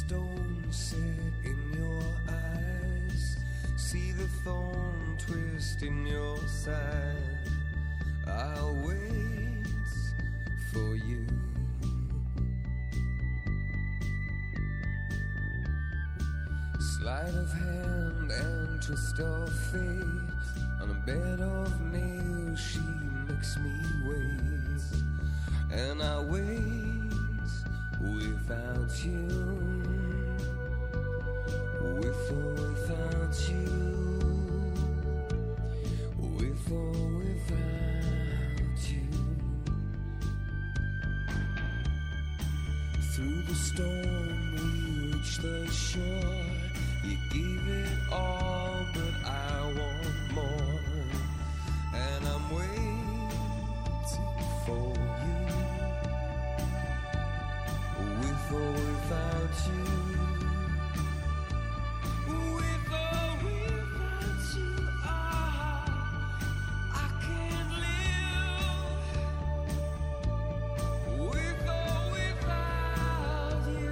stone set in your eyes, see the thorn twist in your side. I'll wait for you. Sleight of hand and twist of fate, on a bed of nails she makes me wait. And I wait without you, with or without you, with or without you. Through the storm we reach the shore. You gave it all, but I want more. And I'm waiting for you, with or without you, with or without you. I can't live with or without you.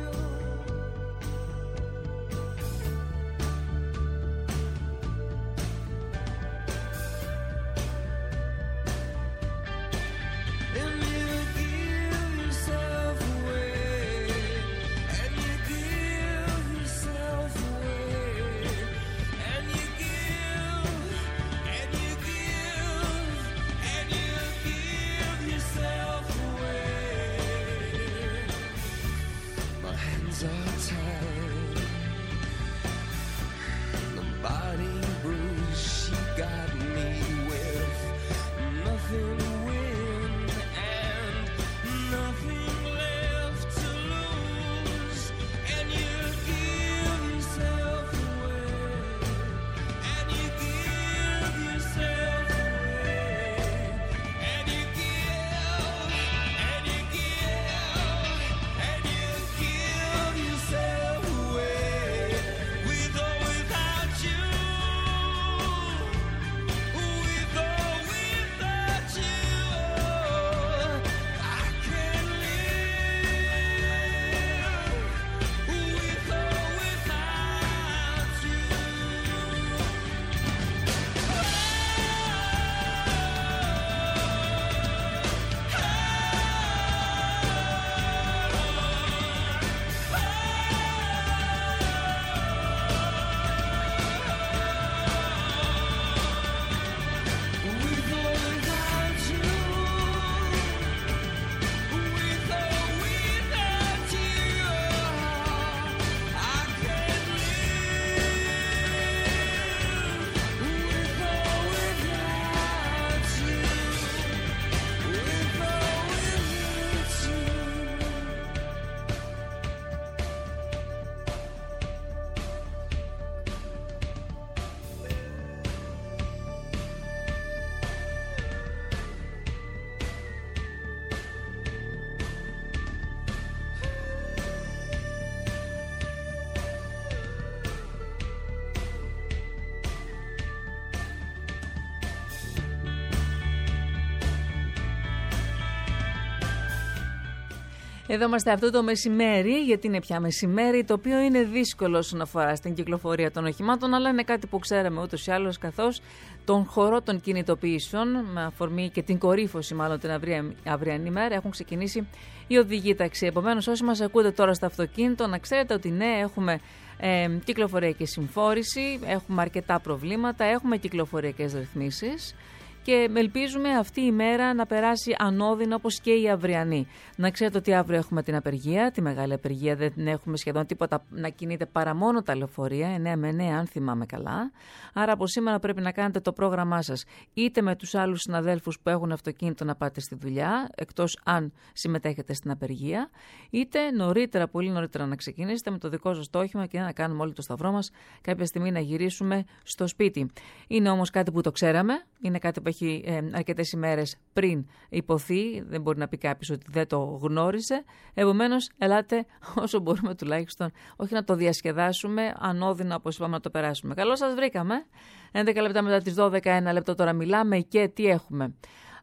Εδώ είμαστε αυτό το μεσημέρι, γιατί είναι πια μεσημέρι, το οποίο είναι δύσκολο όσον αφορά στην κυκλοφορία των οχημάτων, αλλά είναι κάτι που ξέραμε ούτως ή άλλως, καθώς τον χορό των κινητοποιήσεων, με αφορμή και την κορύφωση μάλλον την αυριανή μέρα, έχουν ξεκινήσει οι οδηγοί ταξί. Επομένως, όσοι μας ακούτε τώρα στο αυτοκίνητο, να ξέρετε ότι ναι, έχουμε κυκλοφοριακή συμφόρηση, έχουμε αρκετά προβλήματα, έχουμε κυκλοφοριακές ρυθμίσεις. Και ελπίζουμε αυτή η μέρα να περάσει ανώδυνα όπως και η αυριανή. Να ξέρετε ότι αύριο έχουμε την απεργία, τη μεγάλη απεργία, δεν έχουμε σχεδόν τίποτα να κινείται παρά μόνο τα λεωφορεία, 9 με 9 αν θυμάμαι καλά. Άρα από σήμερα πρέπει να κάνετε το πρόγραμμά σας είτε με τους άλλους συναδέλφους που έχουν αυτοκίνητο να πάτε στη δουλειά, εκτός αν συμμετέχετε στην απεργία, είτε νωρίτερα, πολύ νωρίτερα να ξεκινήσετε με το δικό σας το όχημα και να κάνουμε όλοι το σταυρό μας κάποια στιγμή να γυρίσουμε στο σπίτι. Είναι όμως κάτι που το ξέραμε, είναι κάτι που έχει αρκετές ημέρες πριν υποθεί, δεν μπορεί να πει κάποιος ότι δεν το γνώριζε. Επομένως, ελάτε όσο μπορούμε τουλάχιστον, όχι να το διασκεδάσουμε, ανώδυνα όπως είπαμε να το περάσουμε. Καλώς σας βρήκαμε. 11 λεπτά μετά τις 12, 1 λεπτό τώρα μιλάμε και τι έχουμε.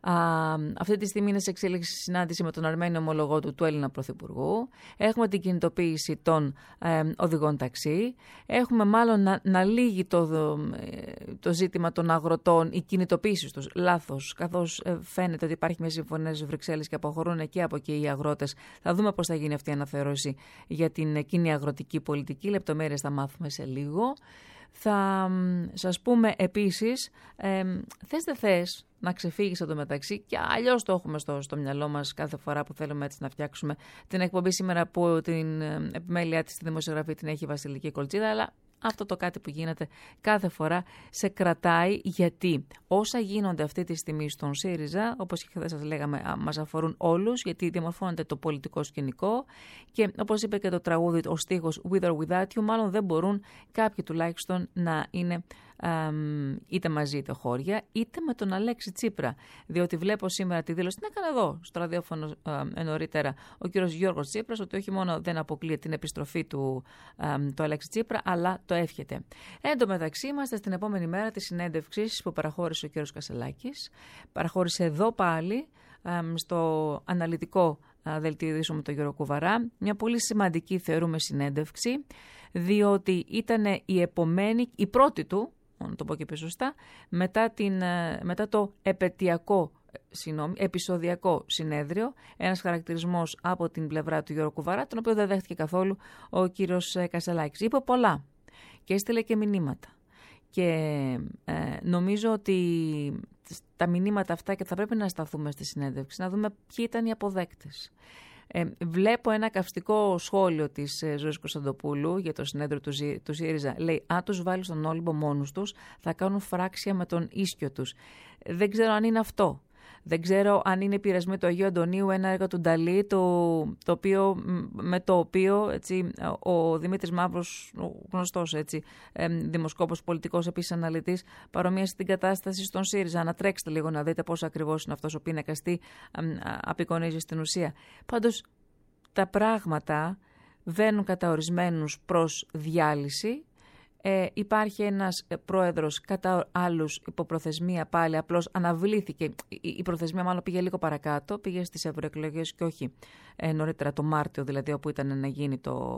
Αυτή τη στιγμή είναι σε εξέλιξη συνάντηση με τον Αρμένιο ομολογό του Έλληνα Πρωθυπουργού. Έχουμε την κινητοποίηση των οδηγών ταξί. Έχουμε μάλλον να λύγει το ζήτημα των αγροτών, η κινητοποίηση τους λάθος, καθώς φαίνεται ότι υπάρχει μια συμφωνία στις Βρυξέλλες και αποχωρούν εκεί από εκεί οι αγρότες. Θα δούμε πώς θα γίνει αυτή η αναθεώρηση για την κοινή αγροτική πολιτική. Λεπτομέρειες θα μάθουμε σε λίγο. Θα σας πούμε επίσης, θες δεν θες να ξεφύγεις από το μεταξύ, και αλλιώς το έχουμε στο μυαλό μας κάθε φορά που θέλουμε έτσι να φτιάξουμε την εκπομπή σήμερα, που την επιμέλειά της στη δημοσιογραφία την έχει η Βασιλική Κολτσίδα, αλλά αυτό το κάτι που γίνεται κάθε φορά σε κρατάει, γιατί όσα γίνονται αυτή τη στιγμή στον ΣΥΡΙΖΑ, όπως και χθες σας λέγαμε, μας αφορούν όλους, γιατί διαμορφώνεται το πολιτικό σκηνικό και όπως είπε και το τραγούδι, ο στίχος With or Without You, μάλλον δεν μπορούν κάποιοι τουλάχιστον να είναι είτε μαζί είτε χώρια, είτε με τον Αλέξη Τσίπρα. Διότι βλέπω σήμερα τη δήλωση, την έκανε εδώ στο ραδιόφωνο νωρίτερα ο κύριος Γιώργος Τσίπρας, ότι όχι μόνο δεν αποκλείει την επιστροφή του Αλέξη Τσίπρα, αλλά το εύχεται. Εν τω μεταξύ, είμαστε στην επόμενη μέρα της συνέντευξης που παραχώρησε ο κύριος Κασελάκης. Παραχώρησε εδώ πάλι, στο αναλυτικό δελτίο ειδήσεων με τον Γιώργο Κουβαρά, μια πολύ σημαντική θεωρούμε συνέντευξη, διότι ήταν η επομένη, η πρώτη του, να το πω και πιο σωστά, μετά το επεισοδιακό συνέδριο, ένας χαρακτηρισμός από την πλευρά του Γιώργου Κουβαρά, τον οποίο δεν δέχτηκε καθόλου ο κύριος Κασελάκης. Είπε πολλά και έστειλε και μηνύματα. Και νομίζω ότι τα μηνύματα αυτά, και θα πρέπει να σταθούμε στη συνέντευξη, να δούμε ποιοι ήταν οι αποδέκτες. Βλέπω ένα καυστικό σχόλιο της Ζωής Κωνσταντοπούλου για το συνέδριο του ΣΥΡΙΖΑ. Λέει, αν τους βάλει στον Όλυμπο μόνους τους, θα κάνουν φράξια με τον ίσιο τους. Δεν ξέρω αν είναι αυτό. Δεν ξέρω αν είναι πειρασμοί του Αγίου Αντωνίου, ένα έργο του Νταλή, με το οποίο έτσι, ο Δημήτρης Μαύρος, ο γνωστός δημοσκόπος, πολιτικός επίσης αναλυτής, παρομοίασε την κατάσταση στον ΣΥΡΙΖΑ. Να τρέξετε λίγο να δείτε πώς ακριβώς είναι αυτός ο πίνακας, τι απεικονίζει στην ουσία. Πάντως τα πράγματα βαίνουν κατά ορισμένους προς διάλυση. Υπάρχει ένας πρόεδρος κατά άλλους υποπροθεσμία πάλι, απλώς αναβλήθηκε. Η προθεσμία μάλλον πήγε λίγο παρακάτω, πήγε στις ευρωεκλογές και όχι νωρίτερα το Μάρτιο, δηλαδή όπου ήταν να γίνει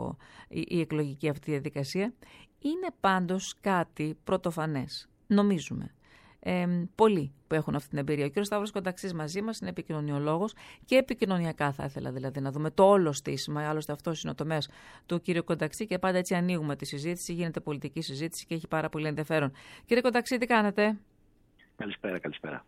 η εκλογική αυτή διαδικασία. Είναι πάντως κάτι πρωτοφανές, νομίζουμε. Πολλοί που έχουν αυτή την εμπειρία. Ο κ. Σταύρος Κονταξής μαζί μας είναι επικοινωνιολόγος και επικοινωνιακά θα ήθελα δηλαδή να δούμε το όλο στήσιμα. Άλλωστε αυτός είναι ο τομέας του κ. Κονταξή και πάντα έτσι ανοίγουμε τη συζήτηση, γίνεται πολιτική συζήτηση και έχει πάρα πολύ ενδιαφέρον. Κύριε Κονταξή, τι κάνετε? Καλησπέρα.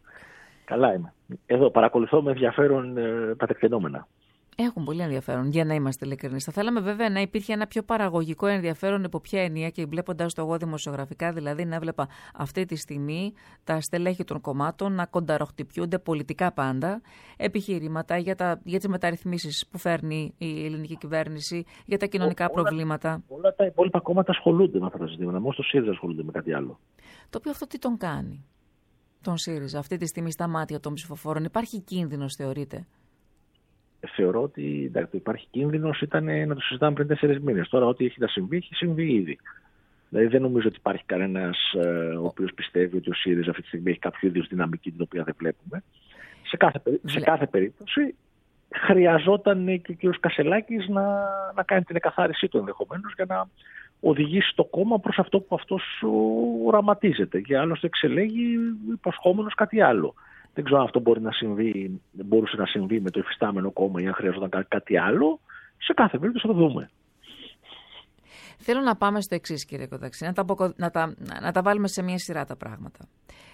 Καλά είμαι. Εδώ παρακολουθώ με ενδιαφέρον τα τεκτενόμενα. Έχουν πολύ ενδιαφέρον, για να είμαστε ειλικρινείς. Θα θέλαμε βέβαια να υπήρχε ένα πιο παραγωγικό ενδιαφέρον υπό ποια έννοια, και βλέποντας το εγώ δημοσιογραφικά, δηλαδή να έβλεπα αυτή τη στιγμή τα στελέχη των κομμάτων να κονταροχτυπιούνται πολιτικά πάντα, επιχειρήματα για τις μεταρρυθμίσεις που φέρνει η ελληνική κυβέρνηση, για τα κοινωνικά προβλήματα. Όλα τα υπόλοιπα κόμματα ασχολούνται με αυτά τα ζητήματα, μόνο το ΣΥΡΙΖΑ ασχολούνται με κάτι άλλο. Το οποίο αυτό τι τον κάνει, τον ΣΥΡΙΖΑ, αυτή τη στιγμή στα μάτια των ψηφοφόρων? Υπάρχει κίνδυνος, θεωρείτε? Θεωρώ ότι υπάρχει κίνδυνος, ήταν να το συζητάμε πριν 4 μήνες. Τώρα, ό,τι έχει να συμβεί, έχει συμβεί ήδη. Δηλαδή, δεν νομίζω ότι υπάρχει κανένας ο οποίος πιστεύει ότι ο ΣΥΡΙΖΑ αυτή τη στιγμή έχει κάποιο είδους δυναμική την οποία δεν βλέπουμε. Σε κάθε περίπτωση, χρειαζόταν και ο κ. Κασελάκης να κάνει την εκαθάρισή του ενδεχομένως για να οδηγήσει το κόμμα προς αυτό που αυτός οραματίζεται. Και άλλωστε εξελέγει υποσχόμενος κάτι άλλο. Δεν ξέρω αν αυτό μπορούσε να συμβεί με το υφιστάμενο κόμμα ή αν χρειαζόταν κάτι άλλο. Σε κάθε περίπτωση θα το δούμε. Θέλω να πάμε στο εξής, κύριε Κονταξή, να τα βάλουμε σε μια σειρά τα πράγματα.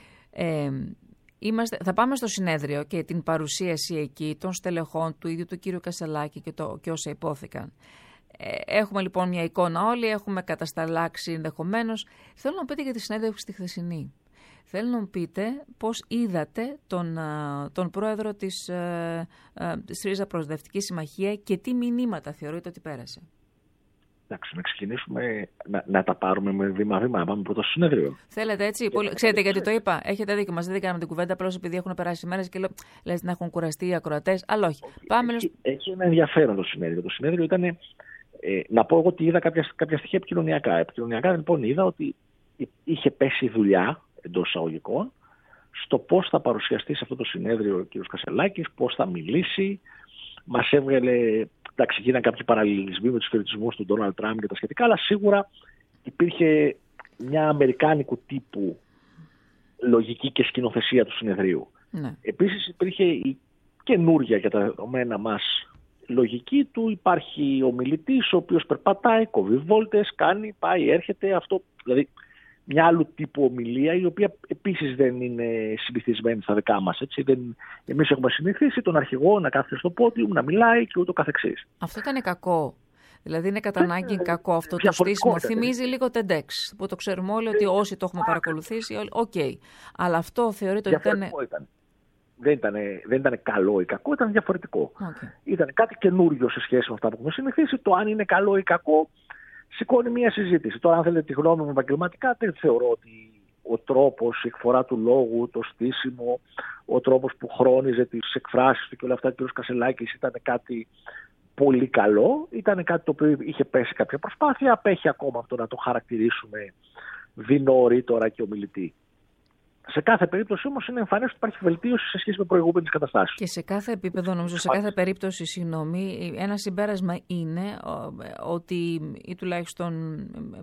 Θα πάμε στο συνέδριο και την παρουσίαση εκεί των στελεχών του ίδιου του κύριου Κασελάκη και όσα υπόθηκαν. Έχουμε λοιπόν μια εικόνα όλοι, έχουμε κατασταλάξει ενδεχομένως. Θέλω να πείτε για τη συνέντευξη τη χθεσινή. Θέλω να μου πείτε πώς είδατε τον πρόεδρο της ΣΥΡΙΖΑ Προοδευτική Συμμαχία και τι μηνύματα θεωρείτε ότι πέρασε. Εντάξει, να ξεκινήσουμε να τα πάρουμε με βήμα-βήμα, να πάμε πρώτα στο συνέδριο. Θέλετε έτσι? Ξέρετε γιατί το είπα? Έχετε δίκιο, μας δεν κάναμε την κουβέντα, απλώς επειδή έχουν περάσει μέρες και λέω, λες να έχουν κουραστεί οι ακροατές, αλλά όχι. Έχει ένα ενδιαφέρον το συνέδριο. Το συνέδριο ήταν, να πω εγώ ότι είδα κάποια στοιχεία επικοινωνιακά. Επικοινωνιακά λοιπόν είδα ότι είχε πέσει δουλειά, εντός εισαγωγικών, στο πώς θα παρουσιαστεί σε αυτό το συνέδριο ο κ. Κασελάκης, πώς θα μιλήσει. Μας έβγαλε, εντάξει, γίνανε κάποιοι παραλληλισμοί με τους χαιρετισμούς του Ντόναλντ Τραμπ και τα σχετικά, αλλά σίγουρα υπήρχε μια αμερικάνικου τύπου λογική και σκηνοθεσία του συνεδρίου. Ναι. Επίσης υπήρχε η καινούργια για τα δεδομένα μας λογική του. Υπάρχει ο μιλητής ο οποίος περπατάει, κόβει βόλτες, κάνει, πάει, έρχεται. Αυτό, δηλαδή μια άλλου τύπου ομιλία, η οποία επίσης δεν είναι συνηθισμένη στα δικά μας. Εμείς έχουμε συνηθίσει τον αρχηγό να κάθεται στο πόντιο, να μιλάει και ούτω καθεξής. Αυτό ήταν κακό. Δηλαδή είναι κατά ανάγκη κακό αυτό το στήσιμο. Θυμίζει λίγο TEDx, που το ξέρουμε όλοι ότι όσοι το έχουμε παρακολουθήσει, οκ. Αλλά αυτό θεωρείται ότι ήταν. Δεν ήταν καλό ή κακό, ήταν διαφορετικό. Okay. Ήταν κάτι καινούριο σε σχέση με αυτά που έχουμε συνηθίσει. Το αν είναι καλό ή κακό σηκώνει μια συζήτηση. Τώρα, αν θέλετε τη γνώμη μου επαγγελματικά, δεν θεωρώ ότι ο τρόπος, η εκφορά του λόγου, το στήσιμο, ο τρόπος που χρόνιζε τις εκφράσεις του και όλα αυτά του κ. Κασελάκης ήταν κάτι πολύ καλό. Ήταν κάτι το οποίο είχε πέσει κάποια προσπάθεια. Απέχει ακόμα αυτό να το χαρακτηρίσουμε δεινό τώρα και ομιλητή. Σε κάθε περίπτωση όμως είναι εμφανές ότι υπάρχει βελτίωση σε σχέση με προηγούμενες καταστάσεις. Και σε κάθε επίπεδο, νομίζω, σε κάθε περίπτωση, συγγνώμη, ένα συμπέρασμα είναι ότι, ή τουλάχιστον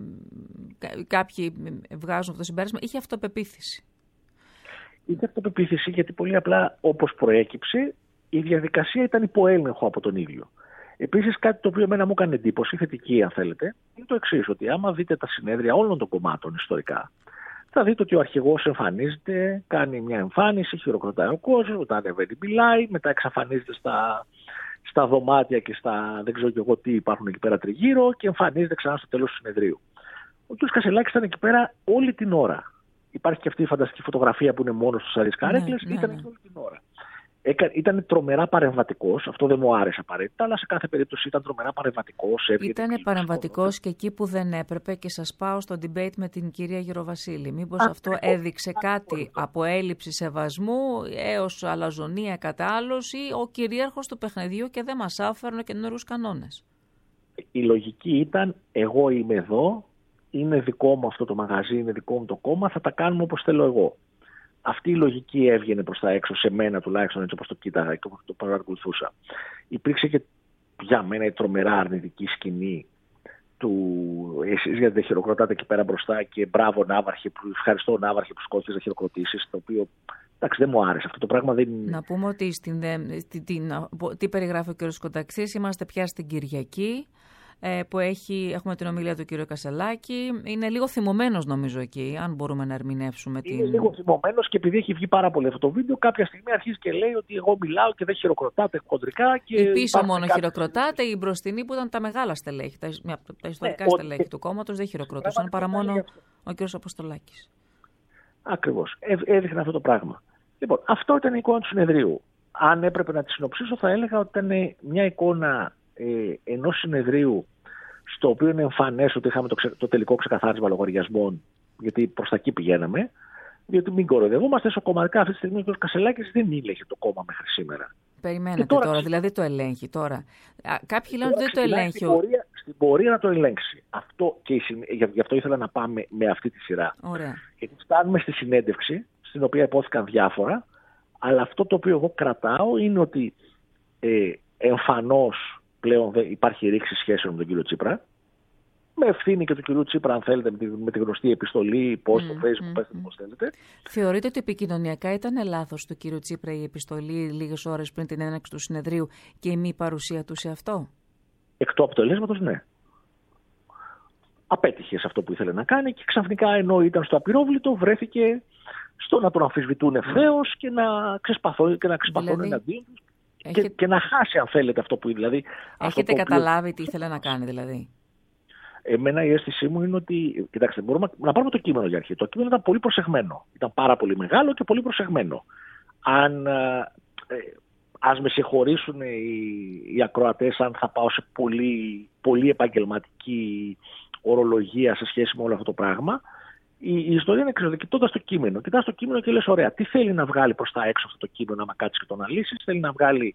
κάποιοι βγάζουν αυτό το συμπέρασμα, είχε αυτοπεποίθηση. Είχε αυτοπεποίθηση γιατί πολύ απλά, όπως προέκυψε, η διαδικασία ήταν υποέλεγχο από τον ίδιο. Επίσης, κάτι το οποίο εμένα μου έκανε εντύπωση, θετική αν θέλετε, είναι το εξής, ότι άμα δείτε τα συνέδρια όλων των κομμάτων ιστορικά, θα δείτε ότι ο αρχηγός εμφανίζεται, κάνει μια εμφάνιση, χειροκροτάει ο κόσμος, μετά ανεβαίνει, μιλάει, μετά εξαφανίζεται στα δωμάτια και στα δεν ξέρω και εγώ τι υπάρχουν εκεί πέρα τριγύρω και εμφανίζεται ξανά στο τέλος του συνεδρίου. Ο κ. Κασελάκης ήταν εκεί πέρα όλη την ώρα. Υπάρχει και αυτή η φανταστική φωτογραφία που είναι μόνος στους Αρείς Καρέκλες, ήταν εκεί όλη την ώρα. Ήταν τρομερά παρεμβατικός, αυτό δεν μου άρεσε απαραίτητα, αλλά σε κάθε περίπτωση ήταν τρομερά παρεμβατικός. Ήταν παρεμβατικός και εκεί που δεν έπρεπε, και σας πάω στο debate με την κυρία Γεροβασίλη. Μήπως αυτό έδειξε κάτι από έλλειψη σεβασμού έως αλαζονία κατάλληλος, ή ο κυρίαρχος του παιχνιδιού και δεν μας άφερνε καινούριους κανόνες? Η λογική ήταν, εγώ είμαι εδώ, είναι δικό μου αυτό το μαγαζί, είναι δικό μου το κόμμα, θα τα κάνουμε όπως θέλω εγώ. Αυτή η λογική έβγαινε προς τα έξω, σε μένα τουλάχιστον, έτσι όπως το κοίταγα και όπως το παρακολουθούσα. Υπήρξε και για μένα η τρομερά αρνητική σκηνή του εσείς γιατί δεν χειροκροτάτε εκεί πέρα μπροστά και μπράβο Ναύαρχε, ευχαριστώ Ναύαρχε που σκότωσες να χειροκροτήσεις, το οποίο εντάξει δεν μου άρεσε αυτό το πράγμα. Να πούμε ότι τι περιγράφει ο κ. Κονταξής, είμαστε πια στην Κυριακή, που έχουμε την ομιλία του κ. Κασελάκη. Είναι λίγο θυμωμένος νομίζω εκεί, αν μπορούμε να ερμηνεύσουμε. Είναι λίγο θυμωμένος και επειδή έχει βγει πάρα πολύ αυτό το βίντεο, κάποια στιγμή αρχίζει και λέει ότι εγώ μιλάω και δεν χειροκροτάτε χοντρικά. Και η πίσω μόνο χειροκροτάτε, η μπροστινή που ήταν τα μεγάλα στελέχη, τα ιστορικά στελέχη του κόμματος δεν χειροκροτούσαν παρά μόνο ο κ. Αποστολάκης. Ακριβώς. Έδειχνε αυτό το πράγμα. Λοιπόν, αυτό ήταν η εικόνα του συνεδρίου. Αν έπρεπε να τη συνοψίσω, θα έλεγα ότι ήταν μια εικόνα ενός συνεδρίου στο οποίο είναι εμφανές ότι είχαμε το τελικό ξεκαθάρισμα λογαριασμών, γιατί προς τα εκεί πηγαίναμε. Διότι μην κοροϊδευόμαστε, εσωκομματικά αυτή τη στιγμή ο κ. Κασελάκης δεν ήλεγε το κόμμα μέχρι σήμερα. Περιμένετε τώρα, δηλαδή το ελέγχει τώρα. Κάποιοι λένε ότι δεν το ελέγχει. Στην πορεία να το ελέγξει. Γι' αυτό ήθελα να πάμε με αυτή τη σειρά. Ωραία. Γιατί φτάνουμε στη συνέντευξη, στην οποία υπόθηκαν διάφορα, αλλά αυτό το οποίο εγώ κρατάω είναι ότι εμφανώς πλέον υπάρχει ρήξη σχέσεων με τον κύριο Τσίπρα. Με ευθύνη και του κυρίου Τσίπρα, αν θέλετε, με τη γνωστή επιστολή, post στο Facebook, πέστε πώς θέλετε. Θεωρείτε ότι επικοινωνιακά ήταν λάθος του κύριου Τσίπρα η επιστολή λίγες ώρες πριν την έναρξη του συνεδρίου και η μη παρουσία του σε αυτό? Εκ του αποτελέσματος, ναι. Απέτυχε σε αυτό που ήθελε να κάνει και ξαφνικά, ενώ ήταν στο απειρόβλητο, βρέθηκε στο να τον αμφισβητούν ευθέως και να ξεσπαθούν δηλαδή, εναντίον του. Και να χάσει, αν θέλετε, αυτό που είναι. Δηλαδή, έχετε καταλάβει τι ήθελε να κάνει, δηλαδή? Εμένα η αίσθησή μου είναι ότι, κοιτάξτε, μπορούμε να πάρουμε το κείμενο για αρχή. Το κείμενο ήταν πολύ προσεγμένο. Ήταν πάρα πολύ μεγάλο και πολύ προσεγμένο. Ας με συγχωρήσουν οι ακροατές αν θα πάω σε πολύ, πολύ επαγγελματική ορολογία σε σχέση με όλο αυτό το πράγμα. Η ιστορία είναι εξαιρετική. Κοιτώντας το κείμενο, κοιτάς το κείμενο και λες: ωραία, τι θέλει να βγάλει προς τα έξω αυτό το κείμενο, άμα κάτσεις και το αναλύσεις? Θέλει να βγάλει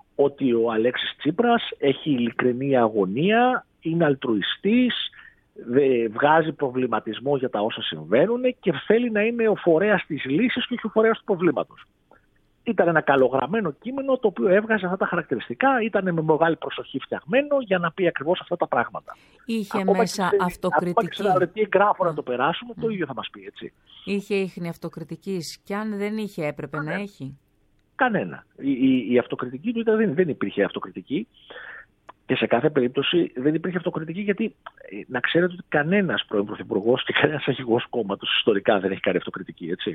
ότι ο Αλέξης Τσίπρας έχει ειλικρινή αγωνία, είναι αλτρουιστής, βγάζει προβληματισμό για τα όσα συμβαίνουν και θέλει να είναι ο φορέας της λύσης και όχι ο φορέας του προβλήματος. Ήταν ένα καλογραμμένο κείμενο το οποίο έβγαζε αυτά τα χαρακτηριστικά, ήταν με μεγάλη προσοχή φτιαγμένο για να πει ακριβώς αυτά τα πράγματα. Είχε ακόμα μέσα αυτοκριτική. Ακόμα και σε ένα τι εγγράφο να το περάσουμε, το ίδιο θα μας πει, έτσι. Είχε ίχνη αυτοκριτικής και αν δεν είχε έπρεπε να έχει. Κανένα. Η αυτοκριτική του ήταν, δεν υπήρχε αυτοκριτική. Και σε κάθε περίπτωση δεν υπήρχε αυτοκριτική, γιατί να ξέρετε ότι κανένας πρώην πρωθυπουργός και κανένας αρχηγός κόμματος ιστορικά δεν έχει κάνει αυτοκριτική, έτσι.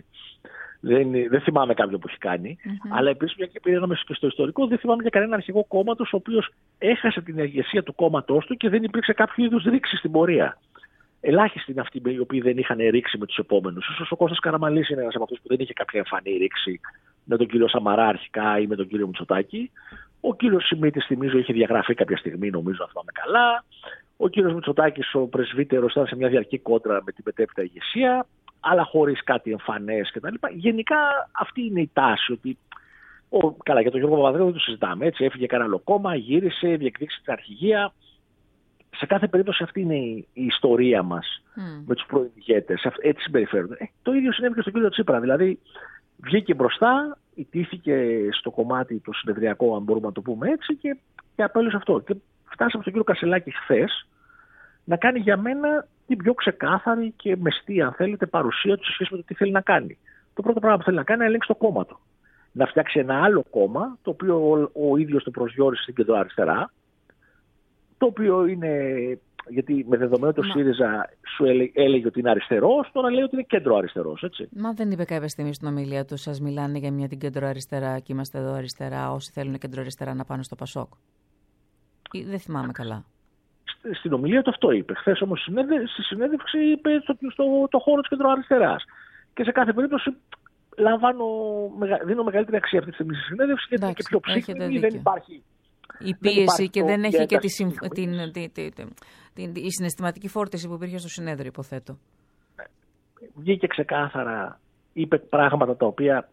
Δεν θυμάμαι κάποιον που έχει κάνει, αλλά επίσης, μια και πήγαμε και στο ιστορικό, δεν θυμάμαι για κανένα αρχηγό κόμματος ο οποίος έχασε την ηγεσία του κόμματός του και δεν υπήρξε κάποιο είδους ρήξη στην πορεία. Ελάχιστοι είναι αυτοί οι οποίοι δεν είχαν ρήξη με τους επόμενους. Ίσως ο Κώστας Καραμανλής είναι ένας από αυτούς που δεν είχε κάποια εμφανή ρήξη με τον κύριο Σαμαρά αρχικά ή με τον κύριο Μητσοτάκη. Ο κύριος Σιμίτης, θυμίζω, είχε διαγραφεί κάποια στιγμή, νομίζω, να θυμάμαι καλά. Ο κύριος Μητσοτάκης, ο πρεσβύτερος, ήταν σε μια διαρκή κόντρα με την μετέπειτα ηγεσία, αλλά χωρίς κάτι εμφανές κτλ. Γενικά αυτή είναι η τάση. Ότι καλά, για τον Γιώργο Παπανδρέου δεν το συζητάμε. Έτσι, έφυγε κανένα άλλο κόμμα, γύρισε, διεκδίκησε την αρχηγία. Σε κάθε περίπτωση αυτή είναι η ιστορία μας με τους πρώην ηγέτες. Έτσι συμπεριφέρονται. Το ίδιο συνέβη και στον κύριο Τσίπρα. Δηλαδή, βγήκε μπροστά, ιτήθηκε στο κομμάτι το συνεδριακό, αν μπορούμε να το πούμε έτσι, και απέλωσε αυτό. Και φτάσαμε στον κύριο Κασελάκη χθες να κάνει για μένα την πιο ξεκάθαρη και μεστή, αν θέλετε, παρουσία του σε σχέση με το τι θέλει να κάνει. Το πρώτο πράγμα που θέλει να κάνει είναι να ελέγξει το κόμμα του. Να φτιάξει ένα άλλο κόμμα, το οποίο ο ίδιος το προσδιορίσε στην κεντροαριστερά, το οποίο είναι. Γιατί με δεδομένο το ΣΥΡΙΖΑ σου έλεγε ότι είναι αριστερός, τώρα λέει ότι είναι κέντρο-αριστερός, έτσι. Μα δεν είπε κάποια στιγμή στην ομιλία του, σας μιλάνε για μια την κέντρο-αριστερά και είμαστε εδώ αριστερά, όσοι θέλουν κέντρο-αριστερά να πάνε στο Πασόκ? Δεν θυμάμαι καλά. Στην ομιλία του αυτό είπε. Χθες όμως στη συνέντευξη είπε στο χώρο της κέντρο-αριστεράς. Και σε κάθε περίπτωση δίνω μεγαλύτερη αξία αυτή τη στιγμή στη συνέντευξη, γιατί είναι και πιο ψύχρεμη, δεν υπάρχει. Η πίεση και δεν έχει και η συναισθηματική φόρτιση που υπήρχε στο συνέδριο, υποθέτω. Βγήκε ξεκάθαρα, είπε πράγματα τα οποία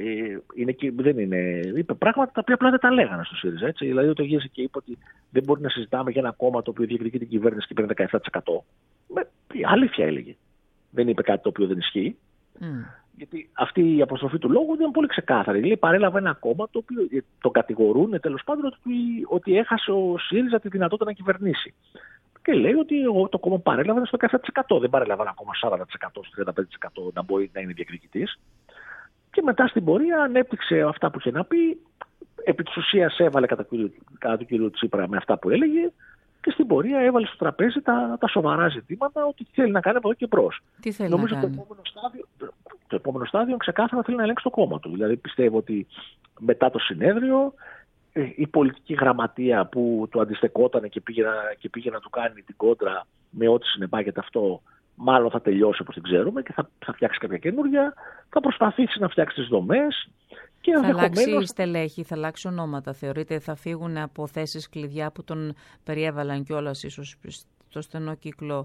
είπε πράγματα τα οποία απλά δεν τα λέγανε στο ΣΥΡΙΖΑ. Έτσι. Δηλαδή, όταν γύρισε και είπε ότι δεν μπορεί να συζητάμε για ένα κόμμα το οποίο διεκδικεί την κυβέρνηση και παίρνει 17%. Αλήθεια έλεγε. Δεν είπε κάτι το οποίο δεν ισχύει. Γιατί αυτή η αποστροφή του λόγου ήταν πολύ ξεκάθαρη. Δηλαδή, παρέλαβε ένα κόμμα το οποίο τον κατηγορούν τέλος πάντων ότι έχασε ο ΣΥΡΙΖΑ τη δυνατότητα να κυβερνήσει. Και λέει ότι το κόμμα παρέλαβε στο 17%. Δεν παρέλαβε ένα κόμμα 40%, στο 35% να μπορεί να είναι διεκδικητής. Και μετά στην πορεία ανέπτυξε αυτά που είχε να πει. Επί της ουσίας έβαλε κατά του κυρίου Τσίπρα με αυτά που έλεγε. Και στην πορεία έβαλε στο τραπέζι τα σοβαρά ζητήματα, ότι τι θέλει να κάνει από εδώ και μπρος. Τι θέλει Νομίζω να κάνει. Το επόμενο στάδιο ξεκάθαρα θέλει να ελέγξει το κόμμα του. Δηλαδή πιστεύω ότι μετά το συνέδριο η πολιτική γραμματεία που του αντιστεκόταν και πήγε να του κάνει την κόντρα με ό,τι συνεπάγεται αυτό, μάλλον θα τελειώσει όπως την ξέρουμε και θα φτιάξει κάποια καινούργια, θα προσπαθήσει να φτιάξει τις δομές. Και θα αλλάξει στελέχη, θα αλλάξει ονόματα, θεωρείτε, θα φύγουν από θέσεις κλειδιά που τον περιέβαλαν κιόλας ίσως στο στενό κύκλο.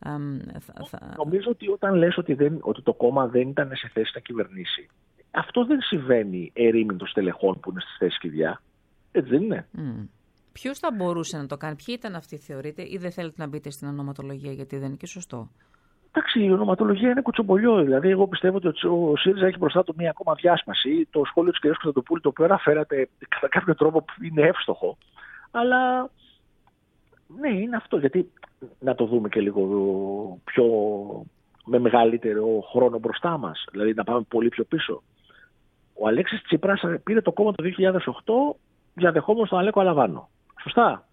Νομίζω ότι όταν λες ότι το κόμμα δεν ήταν σε θέση να κυβερνήσει, αυτό δεν συμβαίνει ερήμην των στελεχών που είναι στις θέσεις κλειδιά. Έτσι δεν είναι? Ποιος θα μπορούσε να το κάνει, ποιοι ήταν αυτοί, θεωρείτε, ή δεν θέλετε να μπείτε στην ονοματολογία, γιατί δεν είναι και σωστό? Εντάξει, η ονοματολογία είναι κουτσομπολιό. Δηλαδή, εγώ πιστεύω ότι ο ΣΥΡΙΖΑ έχει μπροστά του μία ακόμα διάσπαση. Το σχόλιο της κυρίας Κωνσταντοπούλου, το οποίο αναφέρατε κατά κάποιο τρόπο είναι εύστοχο. Αλλά ναι, είναι αυτό. Γιατί να το δούμε και λίγο πιο με μεγαλύτερο χρόνο μπροστά μας. Δηλαδή, να πάμε πολύ πιο πίσω. Ο Αλέξης Τσίπρας πήρε το κόμμα το 2008 διαδεχόμενος τον Αλέκο Αλαβάνο. Σωστά.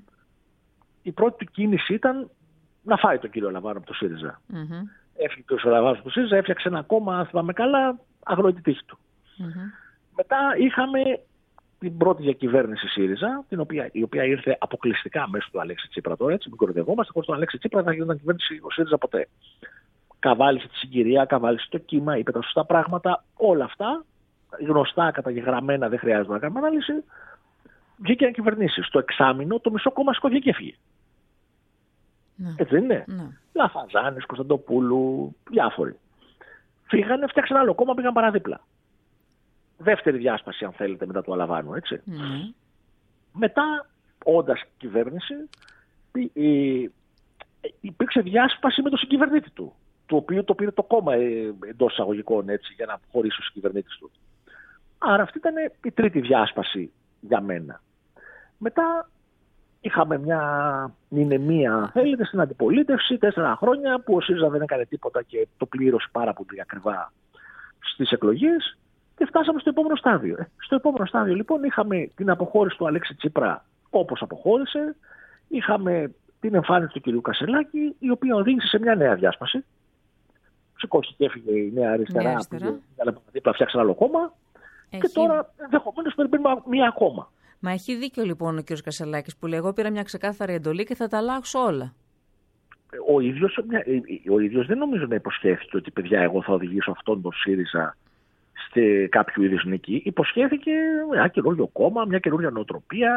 Η πρώτη του κίνηση ήταν να φάει τον κύριο Αλαβάνο από το ΣΥΡΙΖΑ. Έφυγε ο Αλαβάνος από το ΣΥΡΙΖΑ, έφτιαξε ένα κόμμα, αν θυμάμαι καλά, αγνοεί τη τύχη του. Μετά είχαμε την πρώτη διακυβέρνηση ΣΥΡΙΖΑ, η οποία ήρθε αποκλειστικά μέσω του Αλέξη Τσίπρα. Τώρα, έτσι, μην κοροϊδευόμαστε, χωρίς τον Αλέξη Τσίπρα δεν θα γινόταν κυβέρνηση ο ΣΥΡΙΖΑ ποτέ. Καβάλισε τη συγκυρία, καβάλισε το κύμα, είπε τα σωστά πράγματα, όλα αυτά γνωστά, καταγεγραμμένα, δεν χρειάζεται να κάνουμε ανάλυση. Βγήκε να κυβερνήσει. Στο εξάμηνο το μισό κόμμα σηκώθηκε και έφυγε. Έτσι δεν είναι? Λαφαζάνης, Κωνσταντοπούλου, διάφοροι. Φύγανε, φτιάξαν άλλο κόμμα, πήγαν παραδίπλα. Δεύτερη διάσπαση, αν θέλετε, μετά του Αλαβάνου, έτσι. Μετά, όντας κυβέρνηση, υπήρξε διάσπαση με τον συγκυβερνήτη του, το οποίο το πήρε το κόμμα εντός εισαγωγικών, έτσι, για να αποχωρήσει ο συγκυβερνήτης του. Άρα αυτή ήταν η τρίτη διάσπαση για μένα. Μετά είχαμε μια μηνεμία, αν θέλετε, στην αντιπολίτευση 4 χρόνια που ο ΣΥΡΙΖΑ δεν έκανε τίποτα και το πλήρωσε πάρα πολύ ακριβά στις εκλογές και φτάσαμε στο επόμενο στάδιο. Στο επόμενο στάδιο λοιπόν είχαμε την αποχώρηση του Αλέξη Τσίπρα όπως αποχώρησε, είχαμε την εμφάνιση του κ. Κασσελάκη, η οποία οδήγησε σε μια νέα διάσπαση. Σηκώθηκε και έφυγε η Νέα Αριστερά, που φτιάξαν άλλο κόμμα. Και τώρα ενδεχομένως περιμένουμε μία ακόμα. Μα έχει δίκιο λοιπόν ο κ. Κασσελάκης που λέει: εγώ πήρα μια ξεκάθαρη εντολή και θα τα αλλάξω όλα. Ο ίδιος δεν νομίζω να υποσχέθηκε ότι παιδιά, εγώ θα οδηγήσω αυτόν τον ΣΥΡΙΖΑ σε κάποιο είδους νίκη. Υποσχέθηκε ένα καινούριο κόμμα, μια καινούργια νοοτροπία.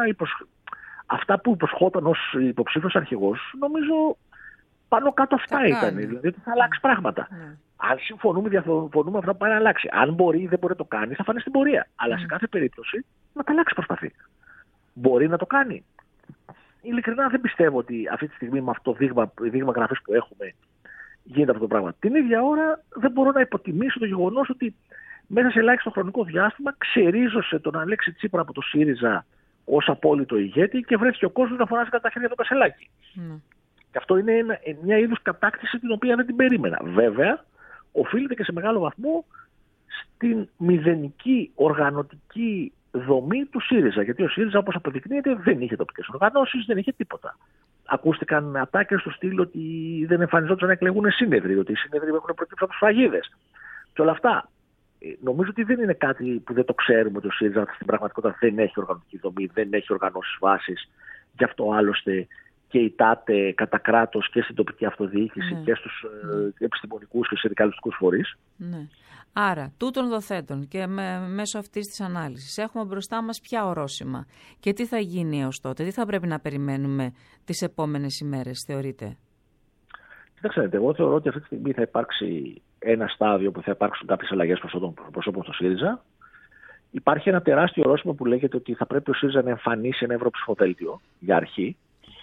Αυτά που υποσχόταν ως υποψήφιος αρχηγός, νομίζω πάνω κάτω αυτά ήταν. Δηλαδή ότι θα αλλάξει πράγματα. Αν συμφωνούμε, διαφωνούμε, αυτά που πάει να αλλάξει. Αν μπορεί ή δεν μπορεί να το κάνει, θα φανεί στην πορεία. Αλλά σε κάθε περίπτωση να τα αλλάξει προσπαθεί. Μπορεί να το κάνει. Ειλικρινά δεν πιστεύω ότι αυτή τη στιγμή με αυτό το δείγμα γραφής που έχουμε γίνεται αυτό το πράγμα. Την ίδια ώρα δεν μπορώ να υποτιμήσω το γεγονός ότι μέσα σε ελάχιστο χρονικό διάστημα ξερίζωσε τον Αλέξη Τσίπρα από το ΣΥΡΙΖΑ ως απόλυτο ηγέτη και βρέθηκε ο κόσμος να φωνάζει κατά τα χέρια του Κασσελάκη. Και αυτό είναι μια είδους κατάκτηση την οποία δεν την περίμενα. Βέβαια, οφείλεται και σε μεγάλο βαθμό στην μηδενική οργανωτική δομή του ΣΥΡΙΖΑ. Γιατί ο ΣΥΡΙΖΑ, όπως αποδεικνύεται, δεν είχε τοπικές οργανώσεις, δεν είχε τίποτα. Ακούστηκαν ατάκες στο στυλ ότι δεν εμφανιζόντουσαν να εκλεγούν σύνεδροι, ότι οι σύνεδροι έχουν προκύψει από τους φραγίδες. Και όλα αυτά. Νομίζω ότι δεν είναι κάτι που δεν το ξέρουμε ότι ο ΣΥΡΙΖΑ στην πραγματικότητα δεν έχει οργανωτική δομή, δεν έχει οργανώσεις βάσης. Γι' αυτό άλλωστε και η ΤΑΤΕ κατά κράτος και στην τοπική αυτοδιοίκηση και στους επιστημονικούς και συνδικαλιστικούς φορείς. Ναι. Άρα, τούτων δοθέτων και μέσω αυτής της ανάλυσης έχουμε μπροστά μας ποια ορόσημα και τι θα γίνει έως τότε, τι θα πρέπει να περιμένουμε τις επόμενες ημέρες, θεωρείτε? Κοιτάξτε, εγώ θεωρώ ότι αυτή τη στιγμή θα υπάρξει ένα στάδιο που θα υπάρξουν κάποιες αλλαγές προσώπων στο ΣΥΡΙΖΑ. Υπάρχει ένα τεράστιο ορόσημο που λέγεται ότι θα πρέπει ο ΣΥΡΙΖΑ να εμφανίσει ένα ευρωψηφοδέλτιο για αρχή,